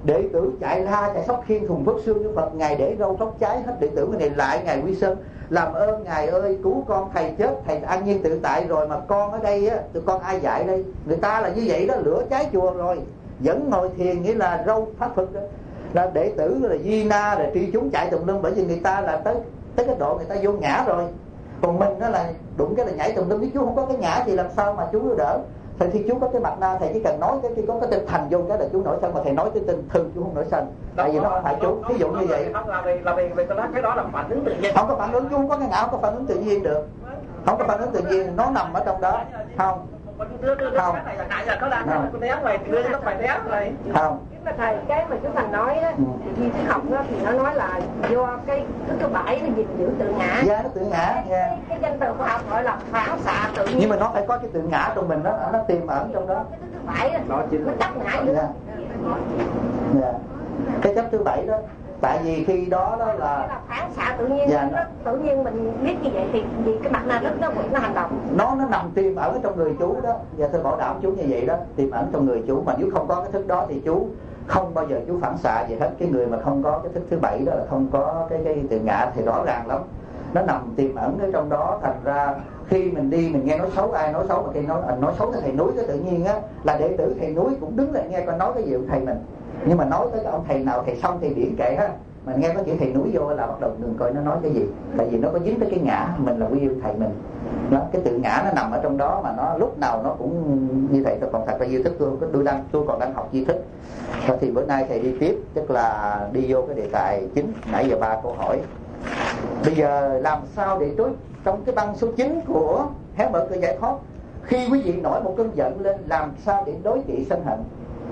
đệ tử chạy la chạy sóc khiên thùng vớt xương như Phật, ngài để râu tóc cháy hết, đệ tử cái này lại ngài quy sơn làm ơn ngài ơi cứu con, thầy chết, thầy an nhiên tự tại rồi mà con ở đây á, tụi con ai dạy đây? Người ta là như vậy đó, lửa cháy chùa rồi vẫn ngồi thiền, nghĩa là râu pháp Phật đó. Là đệ tử là di na rồi tri chúng chạy tùm lum, bởi vì người ta là tới cái độ người ta vô ngã rồi. Còn mình đó là đụng cái là nhảy tùm lum, nếu chú không có cái ngã thì làm sao mà chú đỡ? Thì chú có cái mặt na, thầy chỉ cần nói cái khi có cái tinh thành vô cái là chú nổi sân, mà thầy nói cái tinh thường chú không nổi sân. Tại vì nó không phải chú, ví dụ như vậy. Là vì cái đó là phản ứng tự nhiên. Không có phản ứng, chú không có cái ngã, không có phản ứng tự nhiên được. Không có phản ứng tự nhiên, nó nằm ở trong đó. Không. Không. Không. Mà thầy, cái mà chú Thành nói đó, thì Thuyết học đó thì nó nói là do cái thứ bảy nó gìn giữ tự ngã. Dạ, nó tự ngã. Cái danh từ khoa học gọi là phản xạ tự nhiên. Nhưng mà nó phải có cái tự ngã trong mình đó, nó tiềm ẩn trong đó. Cái thứ bảy đó, nó chấp ngã nữa. Dạ. Cái chấp thứ bảy đó, tại vì khi đó là phản xạ tự nhiên. Dạ. Tự nhiên mình biết như vậy thì vì cái mặt na thức nó hành động. Nó nằm tiềm ẩn trong người chú đó. Và tôi bảo đảm chú như vậy đó, tiềm ẩn trong người chú. Mà nếu không có cái thức đó thì chú không bao giờ chú phản xạ gì hết. Cái người mà không có cái thức thứ bảy đó là không có cái tự ngã thì rõ ràng lắm. Nó nằm tiềm ẩn ở trong đó. Thành ra khi mình đi mình nghe nói xấu, ai nói xấu, mà khi nói xấu thầy núi cái tự nhiên á, là đệ tử thầy núi cũng đứng lại nghe coi nói cái gì của thầy mình. Nhưng mà nói tới cái ông thầy nào, thầy xong thầy điển kệ á, mình nghe có chữ thầy núi vô là bắt đầu đừng coi nó nói cái gì. Tại vì nó có dính tới cái ngã, mình là quý yêu thầy mình đó, cái tự ngã nó nằm ở trong đó, mà nó lúc nào nó cũng như thầy. Tôi còn thật là yêu thức, tôi còn đang học duy thức. Thì bữa nay thầy đi tiếp, tức là đi vô cái đề tài chính. Nãy giờ 3 câu hỏi. Bây giờ làm sao để trong cái băng số 9 của Hé Mở Cửa Giải Thoát, khi quý vị nổi một cơn giận lên, làm sao để đối trị sân hận?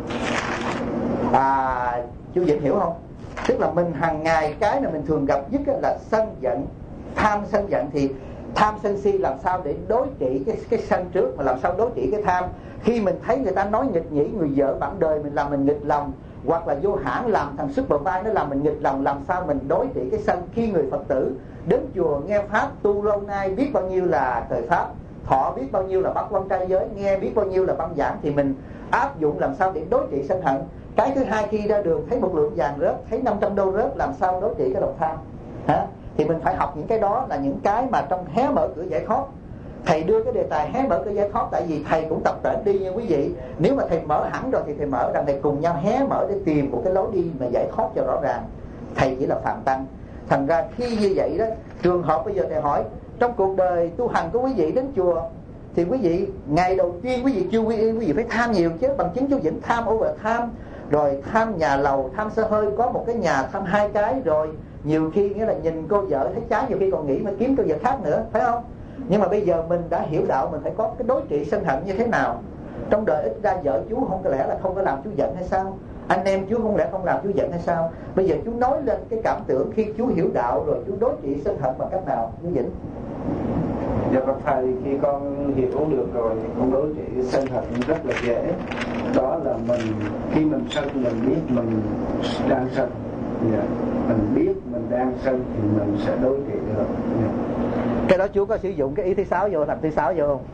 Chú Vĩnh hiểu không? Tức là mình hàng ngày cái mà mình thường gặp nhất là sân giận, tham sân giận. Thì tham sân si làm sao để đối trị cái sân trước, mà làm sao đối trị cái tham? Khi mình thấy người ta nói nghịch nhĩ, người vợ bạn đời mình làm mình nghịch lòng, hoặc là vô hãng làm thằng sức bờ vai nó làm mình nghịch lòng, làm sao mình đối trị cái sân? Khi người Phật tử đến chùa nghe pháp tu lâu nay, biết bao nhiêu là thời pháp, thọ biết bao nhiêu là bát quan trai giới, nghe biết bao nhiêu là băng giảng, thì mình áp dụng làm sao để đối trị sân hận. Cái thứ hai, khi ra đường thấy một lượng vàng rớt, thấy 500 đô rớt, làm sao đối trị cái lòng tham? Thì mình phải học những cái đó, là những cái mà trong Hé Mở Cửa Giải Thoát. Thầy đưa cái đề tài Hé Mở Cửa Giải Thoát tại vì thầy cũng tập tễnh đi nha quý vị. Nếu mà thầy mở hẳn rồi thì thầy mở rằng thầy cùng nhau hé mở để tìm một cái lối đi mà giải thoát cho rõ ràng. Thầy chỉ là phạm tăng. Thành ra khi như vậy đó, trường hợp bây giờ thầy hỏi, trong cuộc đời tu hành của quý vị đến chùa thì quý vị ngày đầu tiên quý vị chưa quy y, quý vị phải tham nhiều chứ. Bằng chứng chú Vĩnh tham over tham, rồi tham nhà lầu, tham xe hơi, có một cái nhà tham 2 cái, rồi nhiều khi nghĩa là nhìn cô vợ thấy chán, nhiều khi còn nghĩ mà kiếm cô vợ khác nữa, phải không? Nhưng mà bây giờ mình đã hiểu đạo, mình phải có cái đối trị sân hận như thế nào. Trong đời ít ra vợ chú không có lẽ là không có làm chú giận hay sao? Anh em chú không lẽ không làm chú giận hay sao? Bây giờ chú nói lên cái cảm tưởng khi chú hiểu đạo rồi, chú đối trị sân hận bằng cách nào, chú Vĩnh? Dạ bác thầy, khi con hiểu được rồi, con đối trị sân hận rất là dễ. Đó là khi mình sân, mình biết mình đang sân. Mình biết mình đang sân thì mình sẽ đối trị được. Cái đó chú có sử dụng cái ý thứ 6 vô, thành thứ 6 vô không?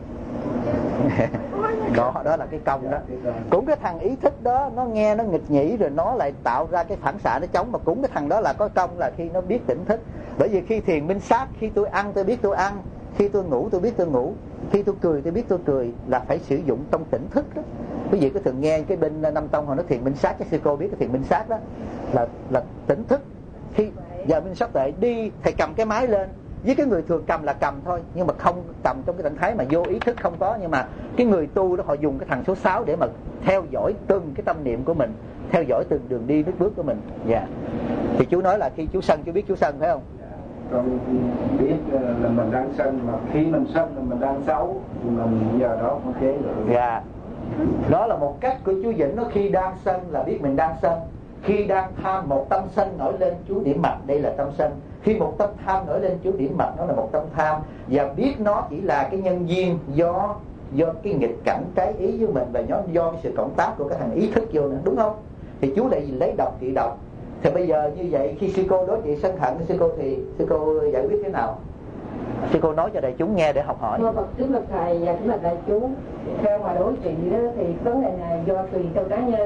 Đó là cái công đó. Cũng cái thằng ý thức đó, nó nghe nó nghịch nhĩ rồi nó lại tạo ra cái phản xạ nó chống. Mà cũng cái thằng đó là có công là khi nó biết tỉnh thức. Bởi vì khi thiền minh sát, khi tôi ăn tôi biết tôi ăn, khi tôi ngủ tôi biết tôi ngủ, khi tôi cười tôi biết tôi cười, là phải sử dụng trong tỉnh thức đó. Quý vị có thường nghe cái bên Nam Tông họ nói thiền minh sát, cái sư cô biết cái thiền minh sát đó là tỉnh thức. Khi giờ minh sát tuệ đi, thầy cầm cái máy lên, với cái người thường cầm là cầm thôi, nhưng mà không cầm trong cái trạng thái mà vô ý thức không có. Nhưng mà cái người tu đó họ dùng cái thằng số 6 để mà theo dõi từng cái tâm niệm của mình, theo dõi từng đường đi nước bước của mình. Thì chú nói là khi chú sân chú biết chú sân, phải không? Con biết là mình đang sân, mà khi mình sân là mình đang xấu thì mình giờ đó không chế được. Đó là một cách của chú Vĩnh. Nó khi đang sân là biết mình đang sân. Khi đang tham, một tâm sân nổi lên, chú điểm mặt, đây là tâm sân. Khi một tâm tham nổi lên, chú điểm mặt, nó là một tâm tham. Và biết nó chỉ là cái nhân duyên do cái nghịch cảnh trái ý với mình, và do cái sự cộng tác của cái thằng ý thức vô nữa, đúng không? Thì chú lại lấy độc trị độc. Thì bây giờ như vậy, khi sư cô đối trị sân hận với sư cô thì sư cô giải quyết thế nào? Sư cô nói cho đại chúng nghe để học hỏi. Thưa Phật, kính bạch thầy và kính bạch đại chúng, theo mà đối trị đó thì vấn đề này do tùy theo cá nhân.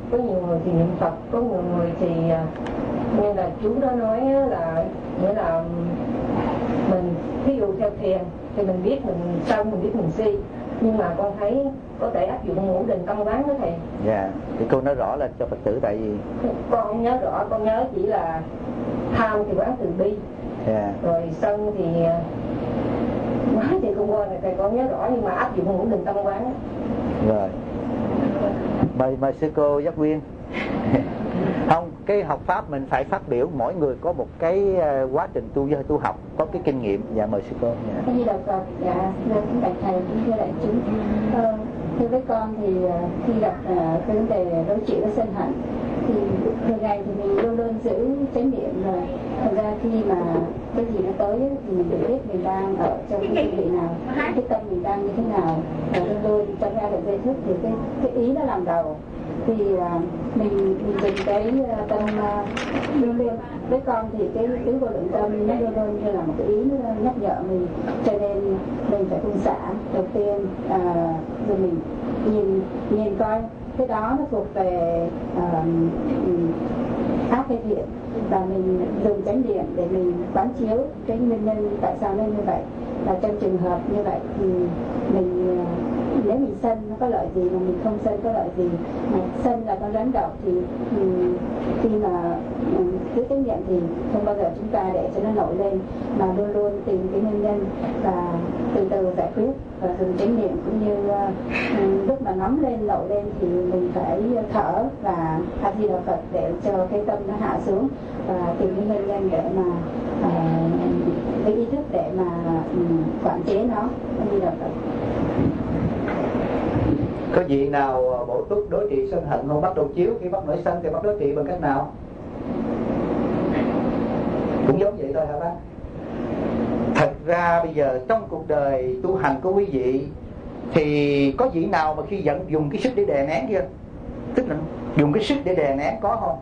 có nhiều người thì niệm Phật, có nhiều người thì như là chú đó nói là nghĩa là mình ví dụ theo thiền thì mình biết mình sân, mình biết mình si, nhưng mà con thấy có thể áp dụng ngũ định tâm quán đó thầy. Dạ, thì cô nói rõ là cho Phật tử, tại vì con không nhớ rõ, con nhớ chỉ là tham thì quán từ bi, rồi sân thì nói thì không quên, thầy con nhớ rõ, nhưng mà áp dụng ngũ định tâm quán. Rồi, mời sư cô Giác Nguyên. Không, cái học pháp mình phải phát biểu, mỗi người có một cái quá trình tu học, có cái kinh nghiệm. Dạ, mời sư cô. Cái gì đầu Phật. Dạ, xin bạch thầy cũng thưa đại chúng. Thưa với con thì khi gặp cái vấn đề đối trị với sân hận thì thường ngày thì mình luôn luôn giữ chánh niệm rồi. Thật ra khi mà cái gì nó tới thì mình tự biết mình đang ở trong cái vị nào, cái tâm mình đang như thế nào, và luôn luôn trong ra được giới thức thì cái ý nó làm đầu. Thì mình dùng cái tâm luôn luôn. Với con thì cái tứ vô lượng tâm nó luôn luôn như là một cái ý nó nhắc nhở mình, cho nên mình phải buông xả đầu tiên, rồi mình nhìn coi cái đó nó thuộc về ác hay thiện, và mình dùng chánh niệm để mình quán chiếu cái nguyên nhân tại sao nên như vậy. Và trong trường hợp như vậy thì mình nếu mình sân nó có lợi gì mà mình không sân có lợi gì, mà sân là con rắn độc thì khi mà cứ chánh niệm thì không bao giờ chúng ta để cho nó nổi lên, mà luôn luôn tìm cái nguyên nhân và từ từ giải quyết. Và dùng chánh niệm cũng như lúc mà nóng lên nổi lên thì mình phải thở và A Di Đà Phật để cho cái tâm nó hạ xuống, và tìm cái nguyên nhân để mà cái ý thức để mà quản chế nó. A Di Đà Phật. Có vị nào bổ túc đối trị sân hận không? Bắt đầu chiếu khi bắt nổi sân thì bắt đối trị bằng cách nào? Cũng giống vậy thôi hả bác? Thật ra bây giờ trong cuộc đời tu hành của quý vị thì có vị nào mà khi giận dùng cái sức để đè nén chưa? Tức là dùng cái sức để đè nén có không?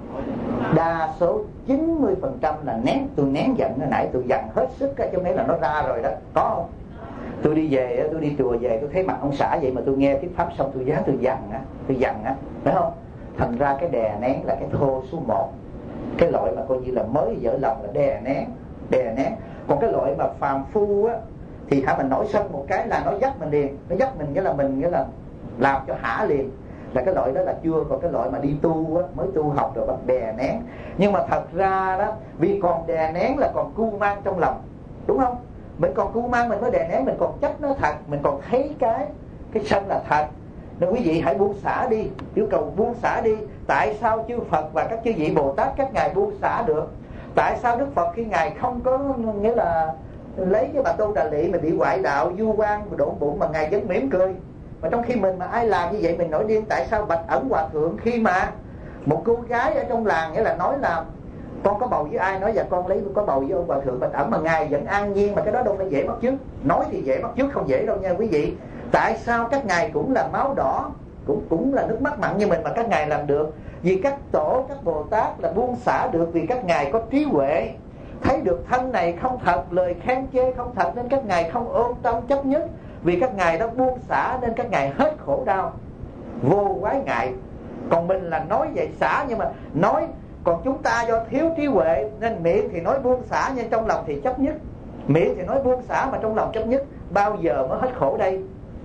Đa số 90% là nén. Tôi nén giận, hồi nãy tôi giận hết sức cho nên là nó ra rồi đó. Có không? Tôi đi về, tôi đi chùa về, tôi thấy mặt ông xã vậy mà tôi nghe thuyết pháp xong tôi giận á, phải không? Thành ra cái đè nén là cái thô số 1. Cái loại mà coi như là mới vỡ lòng là đè nén. Còn cái loại mà phàm phu á thì hả, mình nổi sân một cái là nó dắt mình liền, nó dắt mình nghĩa là làm cho hả liền, là cái loại đó là chưa. Còn cái loại mà đi tu á, mới tu học rồi bắt đè nén. Nhưng mà thật ra đó, vì còn đè nén là còn cu mang trong lòng, đúng không? Mình còn cu mang mình mới đè nén, mình còn chấp nó thật, mình còn thấy cái sân là thật. Nên quý vị hãy buông xả đi, yêu cầu buông xả đi. Tại sao chư Phật và các chư vị Bồ Tát các ngài buông xả được? Tại sao Đức Phật khi ngài không có nghĩa là lấy cái bà Tôn Đà Lị mà bị ngoại đạo du quan độn bụng mà ngài vẫn mỉm cười? Mà trong khi mình mà ai làm như vậy mình nổi điên. Tại sao Bạch Ẩn Hòa Thượng khi mà một cô gái ở trong làng nghĩa là nói là con có bầu với ai, nói dạ con có bầu với ông Hòa Thượng Bạch Ẩn, mà ngài vẫn an nhiên, mà cái đó đâu phải dễ bắt chước. Nói thì dễ bắt chước, không dễ đâu nha quý vị. Tại sao các ngài cũng là máu đỏ, cũng là nước mắt mặn như mình mà các ngài làm được? Vì các tổ, các Bồ Tát là buông xả được, vì các ngài có trí huệ, thấy được thân này không thật, lời khen chê không thật, nên các ngài không ôm tâm chấp nhất. Vì các ngài đã buông xả nên các ngài hết khổ đau, vô quái ngại. Còn mình là nói vậy xả, nhưng mà nói, còn chúng ta do thiếu trí huệ nên miệng thì nói buông xả nhưng trong lòng thì chấp nhất. Miệng thì nói buông xả mà trong lòng chấp nhất. Bao giờ mới hết khổ đây?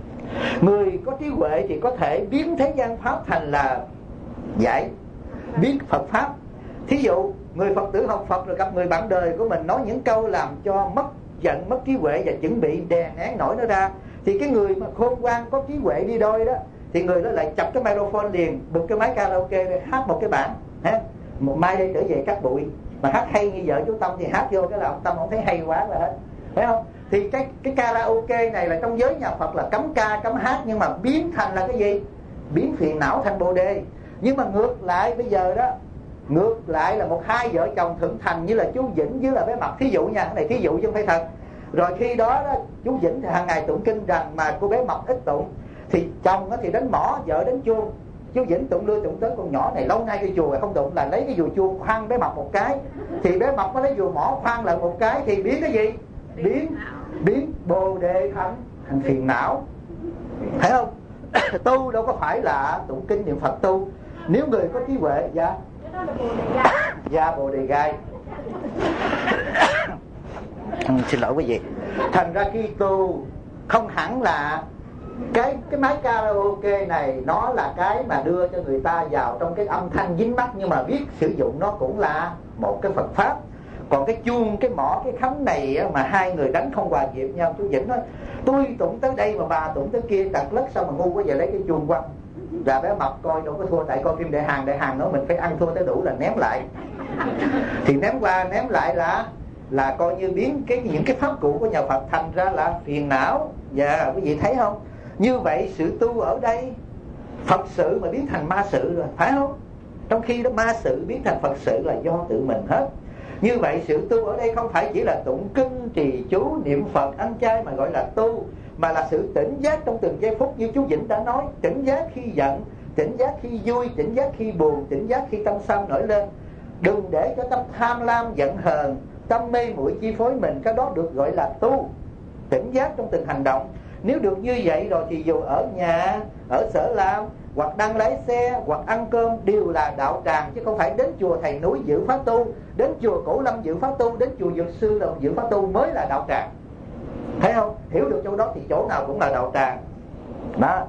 Người có trí huệ thì có thể biến thế gian pháp thành là giải, biến Phật pháp. Thí dụ người Phật tử học Phật rồi gặp người bạn đời của mình nói những câu làm cho mất giận, mất trí huệ và chuẩn bị đè nén nổi nó ra, thì cái người mà khôn ngoan có trí huệ đi đôi đó thì người đó lại chập cái microphone liền, bực cái máy karaoke để hát một cái bản ha, một mai đây trở về cắt bụi, mà hát hay như vợ chú Tâm thì hát vô cái là ông Tâm không thấy hay quá là hết, phải không? Thì cái karaoke này là trong giới nhà Phật là cấm ca cấm hát, nhưng mà biến thành là cái gì? Biến phiền não thành bồ đề. Nhưng mà ngược lại bây giờ đó, ngược lại là một hai vợ chồng thượng thành như là chú Vĩnh với là bé Mập, thí dụ nha, cái này thí dụ chứ không phải thật. Rồi khi đó chú Vĩnh thì hàng ngày tụng kinh rằng mà cô bé Mập ít tụng, thì chồng thì đánh mõ, vợ đánh chuông. Chú Vĩnh tụng lưa tụng tới con nhỏ này lâu nay cái chùa không tụng, là lấy cái dùi chuông khoan bé Mập một cái, thì bé Mập mới lấy dùi mõ khoan lại một cái, thì biến cái gì? Biến bồ đề thành phiền não, thấy không? Tu đâu có phải là tụng kinh niệm Phật tu, Nếu người có trí huệ, Bồ Đề Gai. Xin lỗi quý vị. Thành ra khi tu không hẳn là cái máy karaoke này nó là cái mà đưa cho người ta vào trong cái âm thanh dính mắt, nhưng mà biết sử dụng nó cũng là một cái Phật pháp. Còn cái chuông, cái mõ, cái khánh này mà hai người đánh không hòa nhịp nhau. Chú Vĩnh nói tôi tụng tới đây mà bà tụng tới kia, tật lất sao mà ngu quá, giờ lấy cái chuông quăng. Và bé mập coi đâu có thua, tại coi phim Đại Hàn nói mình phải ăn thua tới đủ là ném lại. Thì ném qua ném lại là coi như biến những cái pháp cụ của nhà Phật thành ra là phiền não. Dạ quý vị thấy không? Như vậy sự tu ở đây Phật sự mà biến thành ma sự rồi, phải không? Trong khi đó ma sự biến thành Phật sự là do tự mình hết. Như vậy sự tu ở đây không phải chỉ là tụng kinh, trì chú, niệm Phật, ăn chay mà gọi là tu, mà là sự tỉnh giác trong từng giây phút. Như chú Vĩnh đã nói, tỉnh giác khi giận, tỉnh giác khi vui, tỉnh giác khi buồn, tỉnh giác khi tâm sân nổi lên. Đừng để cho tâm tham lam, giận hờn, tâm mê muội chi phối mình. Cái đó được gọi là tu, tỉnh giác trong từng hành động. Nếu được như vậy rồi thì dù ở nhà, ở sở làm, hoặc đang lái xe, hoặc ăn cơm đều là đạo tràng, chứ không phải đến chùa Thầy Núi giữ pháp tu, đến chùa Cổ Lâm giữ pháp tu, đến chùa Dược Sư là giữ pháp tu mới là đạo tràng. Thấy không? Hiểu được chỗ đó thì chỗ nào cũng là đạo tràng. Đó.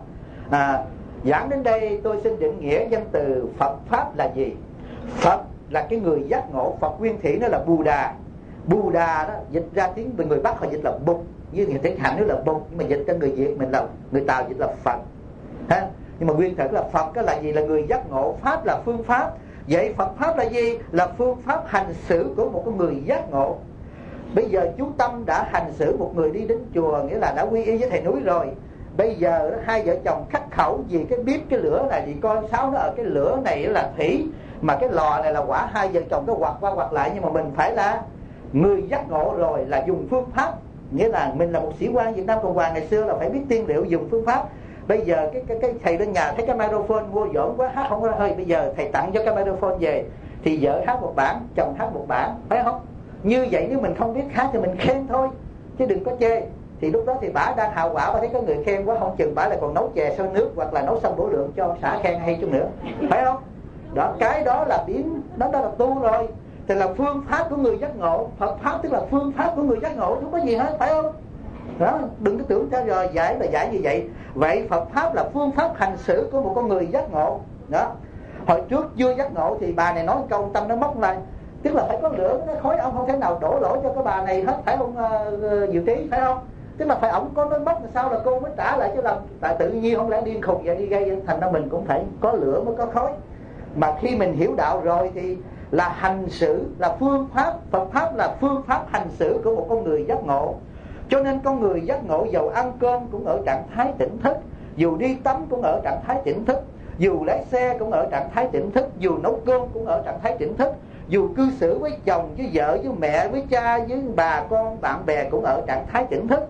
Giảng đến đây tôi xin định nghĩa danh từ Phật Pháp là gì. Phật là cái người giác ngộ. Phật nguyên thủy nó là Buddha. Buddha đó dịch ra tiếng người Bắc họ dịch là Bụt, như người tiếng Hàn nó là Bụt, nhưng mà dịch cho người Việt mình là người Tàu dịch là Phật. Ha? Nhưng mà nguyên thật là Phật cái là gì? Là người giác ngộ. Pháp là phương pháp. Vậy Phật Pháp là gì? Là phương pháp hành xử của một con người giác ngộ. Bây giờ chú Tâm đã hành xử một người đi đến chùa, nghĩa là đã quy y với Thầy Núi rồi. Bây giờ hai vợ chồng khắc khẩu vì cái bếp cái lửa này, vì con Sáu nó ở cái lửa này là thủy, mà cái lò này là hỏa, hai vợ chồng nó quạt qua quạt lại. Nhưng mà mình phải là người giác ngộ rồi, là dùng phương pháp. Nghĩa là mình là một sĩ quan Việt Nam Cộng Hòa ngày xưa là phải biết tiên liệu dùng phương pháp. Bây giờ cái thầy đến nhà thấy cái microphone mua dỗn quá, hát không có hơi, bây giờ thầy tặng cho cái microphone về thì vợ hát một bản, chồng hát một bản, phải không? Như vậy nếu mình không biết hát thì mình khen thôi, chứ đừng có chê. Thì lúc đó thì bả đang hào quả, bả thấy có người khen quá, không chừng bả lại còn nấu chè sôi nước hoặc là nấu sâm bổ lượng cho xã khen hay chút nữa, phải không? Đó, cái đó là biến, đó là tu rồi. Thì là phương pháp của người giác ngộ. Phật Pháp tức là phương pháp của người giác ngộ, không có gì hết, phải không? Đó, đừng có tưởng cho rồi giải là giải như vậy. Vậy Phật Pháp là phương pháp hành xử của một con người giác ngộ. Đó. Hồi trước chưa giác ngộ thì bà này nói câu Tâm nó móc lại, tức là phải có lửa nó khói, ông không thể nào đổ lỗi cho cái bà này hết, phải không Diệu Trí, phải không? Tức là phải ổng có nó móc sao là cô mới trả lại, chứ làm tại tự nhiên không lẽ điên khùng vậy đi gây. Thành ra mình cũng phải có lửa mới có khói. Mà khi mình hiểu đạo rồi thì là hành xử, là phương pháp. Phật Pháp là phương pháp hành xử của một con người giác ngộ. Cho nên con người giác ngộ dầu ăn cơm cũng ở trạng thái tỉnh thức, dù đi tắm cũng ở trạng thái tỉnh thức, dù lái xe cũng ở trạng thái tỉnh thức, dù nấu cơm cũng ở trạng thái tỉnh thức, dù cư xử với chồng, với vợ, với mẹ, với cha, với bà con, bạn bè cũng ở trạng thái tỉnh thức,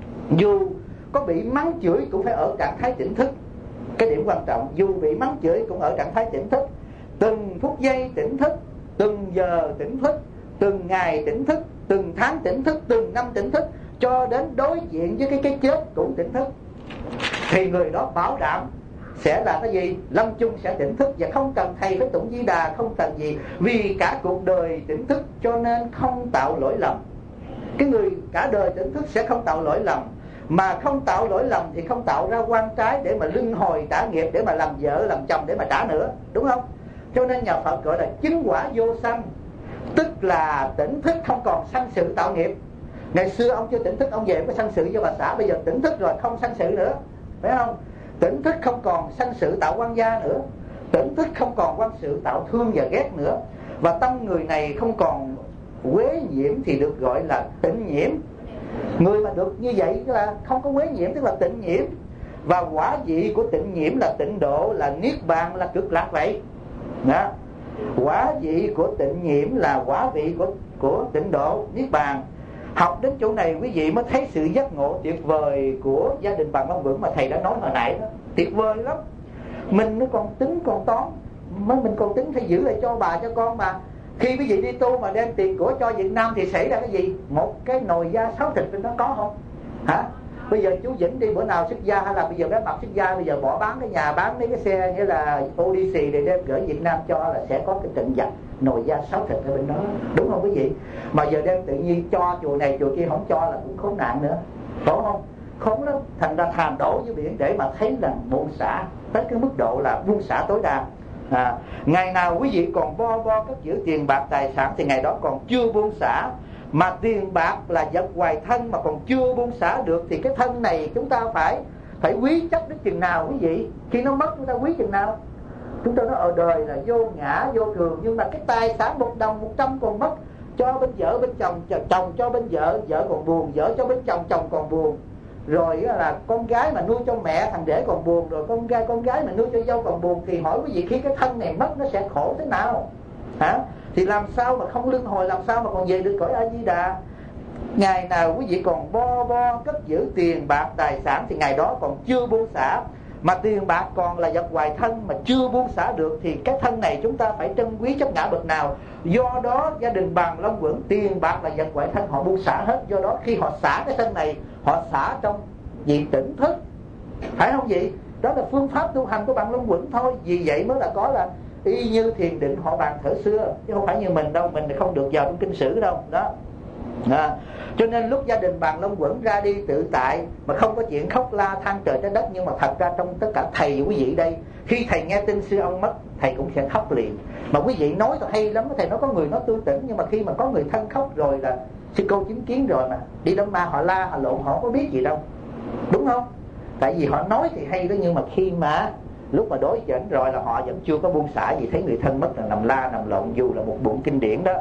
dù có bị mắng chửi cũng phải ở trạng thái tỉnh thức. Cái điểm quan trọng, dù bị mắng chửi cũng ở trạng thái tỉnh thức. Từng phút giây tỉnh thức, từng giờ tỉnh thức, từng ngày tỉnh thức, từng tháng tỉnh thức, từng năm tỉnh thức, cho đến đối diện với cái chết cũng tỉnh thức. Thì người đó bảo đảm sẽ là cái gì? Lâm chung sẽ tỉnh thức. Và không cần thầy phải tụng Di Đà, không cần gì, vì cả cuộc đời tỉnh thức cho nên không tạo lỗi lầm. Cái người cả đời tỉnh thức sẽ không tạo lỗi lầm. Mà không tạo lỗi lầm thì không tạo ra oan trái để mà luân hồi trả nghiệp, để mà làm vợ làm chồng để mà trả nữa, đúng không? Cho nên nhà Phật gọi là chứng quả vô sanh, tức là tỉnh thức không còn sanh sự tạo nghiệp. Ngày xưa ông chưa tỉnh thức, ông về có sanh sự cho bà xã, bây giờ tỉnh thức rồi không sanh sự nữa, phải không? Tỉnh thức không còn sanh sự tạo quan gia nữa, tỉnh thức không còn quan sự tạo thương và ghét nữa, và tâm người này không còn quế nhiễm thì được gọi là tịnh nhiễm. Người mà được như vậy là không có quế nhiễm, tức là tịnh nhiễm. Và quả vị của tịnh nhiễm là tịnh độ, là niết bàn, là cực lạc vậy. Đó. Quả vị của tịnh nhiễm là quả vị của tịnh độ, niết bàn. Học đến chỗ này quý vị mới thấy sự giác ngộ tuyệt vời của gia đình Bằng Long Vững mà thầy đã nói hồi nãy đó. Tuyệt vời lắm. Mình nó còn tính còn toán, mình còn tính phải giữ lại cho bà cho con mà. Khi quý vị đi tu mà đem tiền của cho Việt Nam thì xảy ra cái gì? Một cái nồi da 6 thịt bên đó có không? Hả? Bây giờ chú Vĩnh đi bữa nào xuất gia, hay là bây giờ bé Mập xuất gia, bây giờ bỏ bán cái nhà, bán mấy cái xe nghĩa là Odyssey để đem gửi Việt Nam cho, là sẽ có cái trận giặc nồi da sáu thịt ở bên đó, đúng không quý vị? Mà giờ đem tự nhiên cho chùa này chùa kia không cho là cũng khốn nạn nữa, khổ không? Khốn lắm. Thành ra thàm đổ với biển để mà thấy là buông xả tới cái mức độ là buông xả tối đa. Ngày nào quý vị còn bo cất giữ tiền bạc tài sản thì ngày đó còn chưa buông xả. Mà tiền bạc là vật hoài thân mà còn chưa buông xả được thì cái thân này chúng ta phải quý chấp đến chừng nào quý vị? Khi nó mất chúng ta quý chừng nào? Chúng ta nói ở đời là vô ngã vô thường, nhưng mà cái tài sản 1 đồng 100 còn mất, cho bên vợ bên chồng, chồng cho bên vợ, vợ còn buồn, vợ cho bên chồng, chồng còn buồn. Rồi là con gái mà nuôi cho mẹ thằng rể còn buồn, rồi con gái mà nuôi cho dâu còn buồn. Thì hỏi quý vị khi cái thân này mất nó sẽ khổ thế nào hả? Thì làm sao mà không luân hồi, làm sao mà còn về được cõi A Di Đà? Ngày nào quý vị còn bo cất giữ tiền bạc tài sản thì ngày đó còn chưa buông xả. Mà tiền bạc còn là vật hoài thân mà chưa buông xả được thì cái thân này chúng ta phải trân quý chấp ngã bậc nào? Do đó gia đình Bàn Long Quẩn tiền bạc là vật hoài thân họ buông xả hết. Do đó khi họ xả cái thân này, họ xả trong vị tỉnh thức, phải không vậy? Đó là phương pháp tu hành của Bàn Long Quẩn thôi. Vì vậy mới là có là y như thiền định họ bàn thở xưa, chứ không phải như mình đâu, mình không được vào trong kinh sử đâu đó. Cho nên lúc gia đình Bàn Long Quẩn ra đi tự tại mà không có chuyện khóc la than trời trái đất. Nhưng mà thật ra trong tất cả thầy quý vị đây, khi thầy nghe tin sư ông mất, thầy cũng sẽ khóc liền. Mà quý vị nói tôi hay lắm, thầy nói có người nói tươi tỉnh, nhưng mà khi mà có người thân khóc rồi là sư cô chứng kiến rồi mà. Đi Đông Ma họ la họ lộn họ không có biết gì đâu, đúng không? Tại vì họ nói thì hay đó, nhưng mà khi mà lúc mà đối chỉnh rồi là họ vẫn chưa có buông xả gì. Thấy người thân mất là nằm la nằm lộn, dù là một bụng kinh điển đó.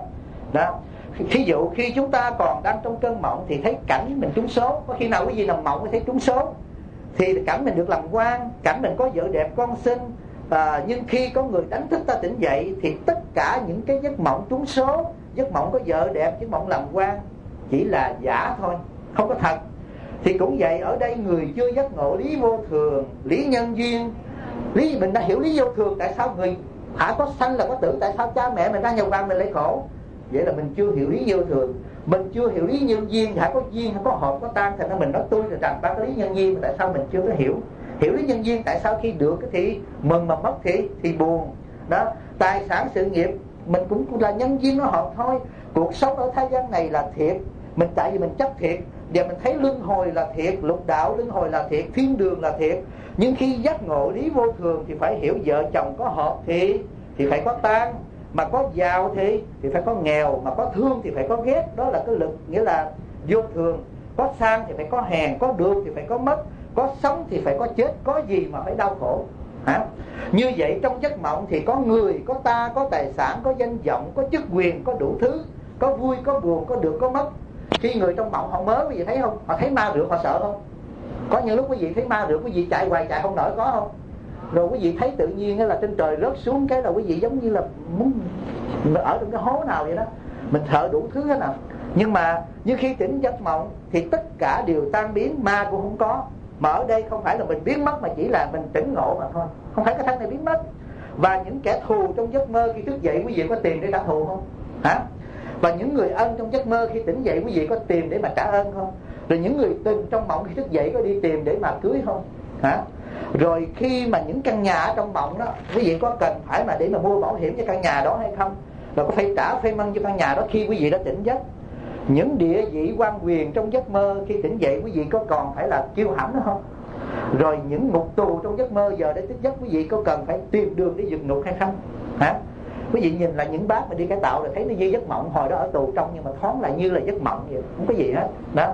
Thí dụ khi chúng ta còn đang trong cơn mộng thì thấy cảnh mình trúng số. Có khi nào quý vị nằm mộng mới thấy trúng số? Thì cảnh mình được làm quan, cảnh mình có vợ đẹp con xinh. Nhưng khi có người đánh thức ta tỉnh dậy thì tất cả những cái giấc mộng trúng số, giấc mộng có vợ đẹp, giấc mộng làm quan chỉ là giả thôi, không có thật. Thì cũng vậy, ở đây người chưa giác ngộ lý vô thường, lý nhân duyên. Mình đã hiểu lý vô thường, tại sao người có sanh là có tử, tại sao cha mẹ mình ra nhà quan mình lại khổ? Vậy là mình chưa hiểu lý vô thường, mình chưa hiểu lý nhân duyên. Có duyên, có hợp, có tan. Thành ra mình nói tôi là rằng ba cái lý nhân duyên, mà tại sao mình chưa có hiểu lý nhân duyên? Tại sao khi được thì mừng mà mất thì buồn đó. Tài sản sự nghiệp mình cũng là nhân duyên nó hợp thôi. Cuộc sống ở thế gian này là thiệt, mình tại vì mình chấp thiệt, và mình thấy luân hồi là thiệt, lục đạo luân hồi là thiệt, thiên đường là thiệt. Nhưng khi giác ngộ lý vô thường thì phải hiểu vợ chồng có hợp thì phải có tan, mà có giàu thì phải có nghèo, mà có thương thì phải có ghét. Đó là cái lực, nghĩa là vô thường. Có sang thì phải có hèn, có được thì phải có mất, có sống thì phải có chết, có gì mà phải đau khổ hả? Như vậy trong giấc mộng thì có người, có ta, có tài sản, có danh vọng, có chức quyền, có đủ thứ, có vui, có buồn, có được, có mất. Khi người trong mộng họ mới, quý vị thấy không? Họ thấy ma rượt họ sợ không? Có những lúc quý vị thấy ma rượt quý vị chạy hoài chạy không nổi, có không? Rồi quý vị thấy tự nhiên là trên trời rớt xuống cái là quý vị giống như là muốn ở trong cái hố nào vậy đó. Mình sợ đủ thứ hết nào. Nhưng khi tỉnh giấc mộng thì tất cả đều tan biến, ma cũng không có. Mà ở đây không phải là mình biến mất, mà chỉ là mình tỉnh ngộ mà thôi. Không phải cái thân này biến mất. Và những kẻ thù trong giấc mơ khi thức dậy quý vị có tiền để trả thù không? Hả? Và những người ân trong giấc mơ khi tỉnh dậy quý vị có tiền để mà trả ơn không? Rồi những người tình trong mộng khi thức dậy có đi tìm để mà cưới không? Hả? Rồi khi mà những căn nhà ở trong mộng đó, quý vị có cần phải mà để mà mua bảo hiểm cho căn nhà đó hay không? Rồi có phải trả phê mân cho căn nhà đó khi quý vị đã tỉnh giấc? Những địa vị quan quyền trong giấc mơ khi tỉnh dậy quý vị có còn phải là kiêu hãnh nữa không? Rồi những ngục tù trong giấc mơ giờ để tỉnh giấc quý vị có cần phải tìm đường để vượt ngục hay không? Hả? Quý vị nhìn là những bác mà đi cải tạo là thấy nó như giấc mộng, hồi đó ở tù trong nhưng mà thoáng lại như là giấc mộng vậy, không có gì hết đó.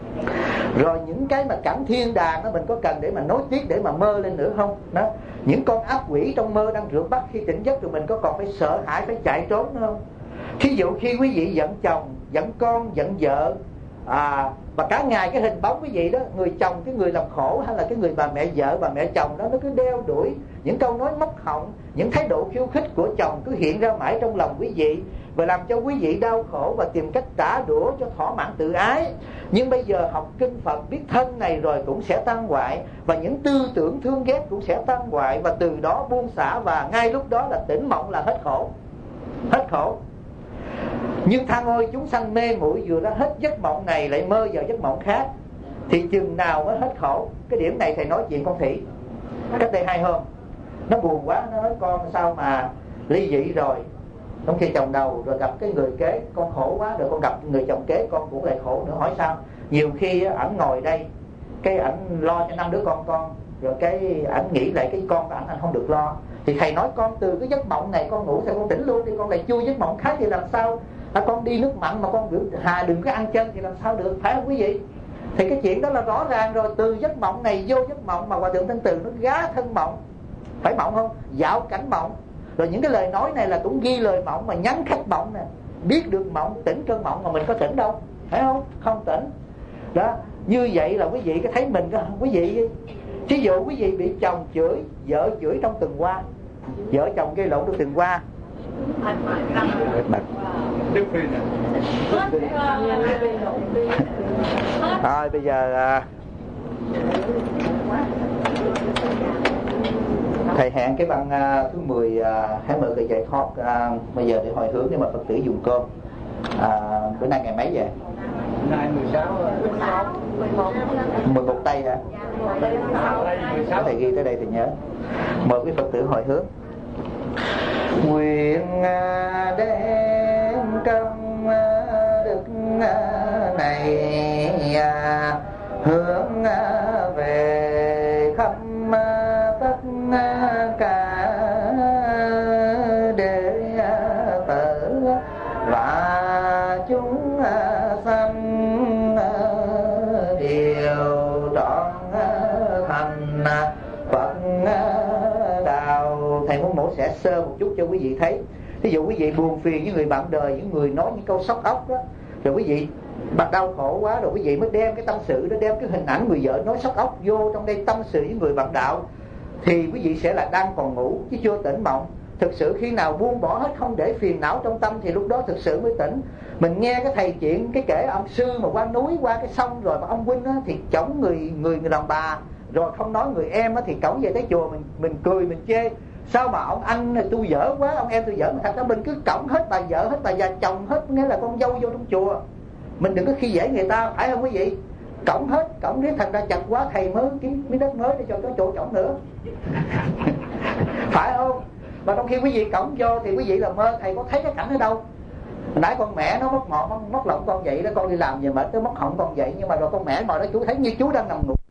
Rồi những cái mà cảnh thiên đàng đó mình có cần để mà nối tiếp để mà mơ lên nữa không đó. Những con ác quỷ trong mơ đang rượt bắt khi tỉnh giấc rồi mình có còn phải sợ hãi, phải chạy trốn nữa không? Thí dụ khi quý vị giận chồng, giận con, giận vợ, và cả ngày cái hình bóng quý vị đó, người chồng cái người làm khổ, hay là cái người bà mẹ vợ, bà mẹ chồng đó, nó cứ đeo đuổi những câu nói móc họng, những thái độ khiêu khích của chồng cứ hiện ra mãi trong lòng quý vị, và làm cho quý vị đau khổ và tìm cách trả đũa cho thỏa mãn tự ái. Nhưng bây giờ học kinh Phật biết thân này rồi cũng sẽ tan hoại, và những tư tưởng thương ghét cũng sẽ tan hoại, và từ đó buông xả, và ngay lúc đó là tỉnh mộng là hết khổ. Hết khổ. Nhưng than ôi chúng sanh mê muội, vừa ra hết giấc mộng này lại mơ vào giấc mộng khác. thì chừng nào mới hết khổ. Cái điểm này thầy nói chuyện con Thủy cách đây 2 hôm, nó buồn quá, nó nói con sao mà ly dị rồi, trong khi chồng đầu rồi gặp cái người kế, con khổ quá, rồi con gặp người chồng kế con cũng lại khổ nữa. Hỏi sao? Nhiều khi ảnh ngồi đây cái ảnh lo cho 5 đứa con, rồi cái ảnh nghĩ lại cái con của ảnh không được lo, thì thầy nói con từ cái giấc mộng này con ngủ thì con tỉnh luôn đi, con lại chui giấc mộng khác thì làm sao? Con đi nước mặn mà con đừng có ăn chân thì làm sao được, phải không quý vị? Thì cái chuyện đó là rõ ràng rồi, từ giấc mộng này vô giấc mộng mà Hòa Thượng Thanh Từ nó gá thân mộng, phải mộng không? Dạo cảnh mộng. Rồi những cái lời nói này là cũng ghi lời mộng mà nhắn khách mộng nè, biết được mộng, tỉnh cơn mộng mà mình có tỉnh đâu, phải không? Không tỉnh. Đó, như vậy là quý vị có thấy mình không? Quý vị, ví dụ quý vị bị chồng chửi, vợ chửi trong tuần qua, vợ chồng gây lộn trong tuần qua. Thôi bây giờ thầy hẹn cái băng thứ 10 hãy mở cái giải thoát bây giờ để hồi hướng để mà Phật tử dùng cơm. Bữa nay ngày mấy vậy? Nay 11 tây hả? Thầy ghi tới đây thì nhớ. Mời quý Phật tử hồi hướng. Nguyện đem công đức này hướng về khắp tất cả đệ tử và chúng sanh đều trọn thành Phật đạo. Thầy muốn mổ xẻ sơ một chút cho quý vị thấy. Ví dụ quý vị buồn phiền với người bạn đời, những người nói những câu sốc óc đó, rồi quý vị bắt đau khổ quá, rồi quý vị mới đem cái tâm sự đó, đem cái hình ảnh người vợ nói sốc óc vô trong đây tâm sự với người bạn đạo, thì quý vị sẽ là đang còn ngủ chứ chưa tỉnh mộng. Thực sự khi nào buông bỏ hết, không để phiền não trong tâm, thì lúc đó thực sự mới tỉnh. Mình nghe cái thầy chuyện cái kể ông sư mà qua núi qua cái sông rồi mà ông huynh á, thì chổng người đàn bà, rồi không nói người em á, thì cổng về tới chùa mình cười mình chê. Sao mà ông anh này tôi dở quá, ông em tôi dở, mà thật ra mình cứ cổng hết bà vợ, hết bà già chồng, hết nghĩa là con dâu vô trong chùa. Mình đừng có khi dễ người ta, phải không quý vị? Cổng hết, cổng nếu thành ra chặt quá thầy mới kiếm miếng đất mới để cho có chỗ chổng nữa. Phải không? Mà trong khi quý vị cổng vô thì quý vị là mơ, thầy có thấy cái cảnh ở đâu? Nãy con mẹ nó móc lọng con vậy đó, con đi làm về mệt tới móc họng con vậy, nhưng mà rồi con mẹ ngồi đó chú thấy như chú đang nằm ngủ.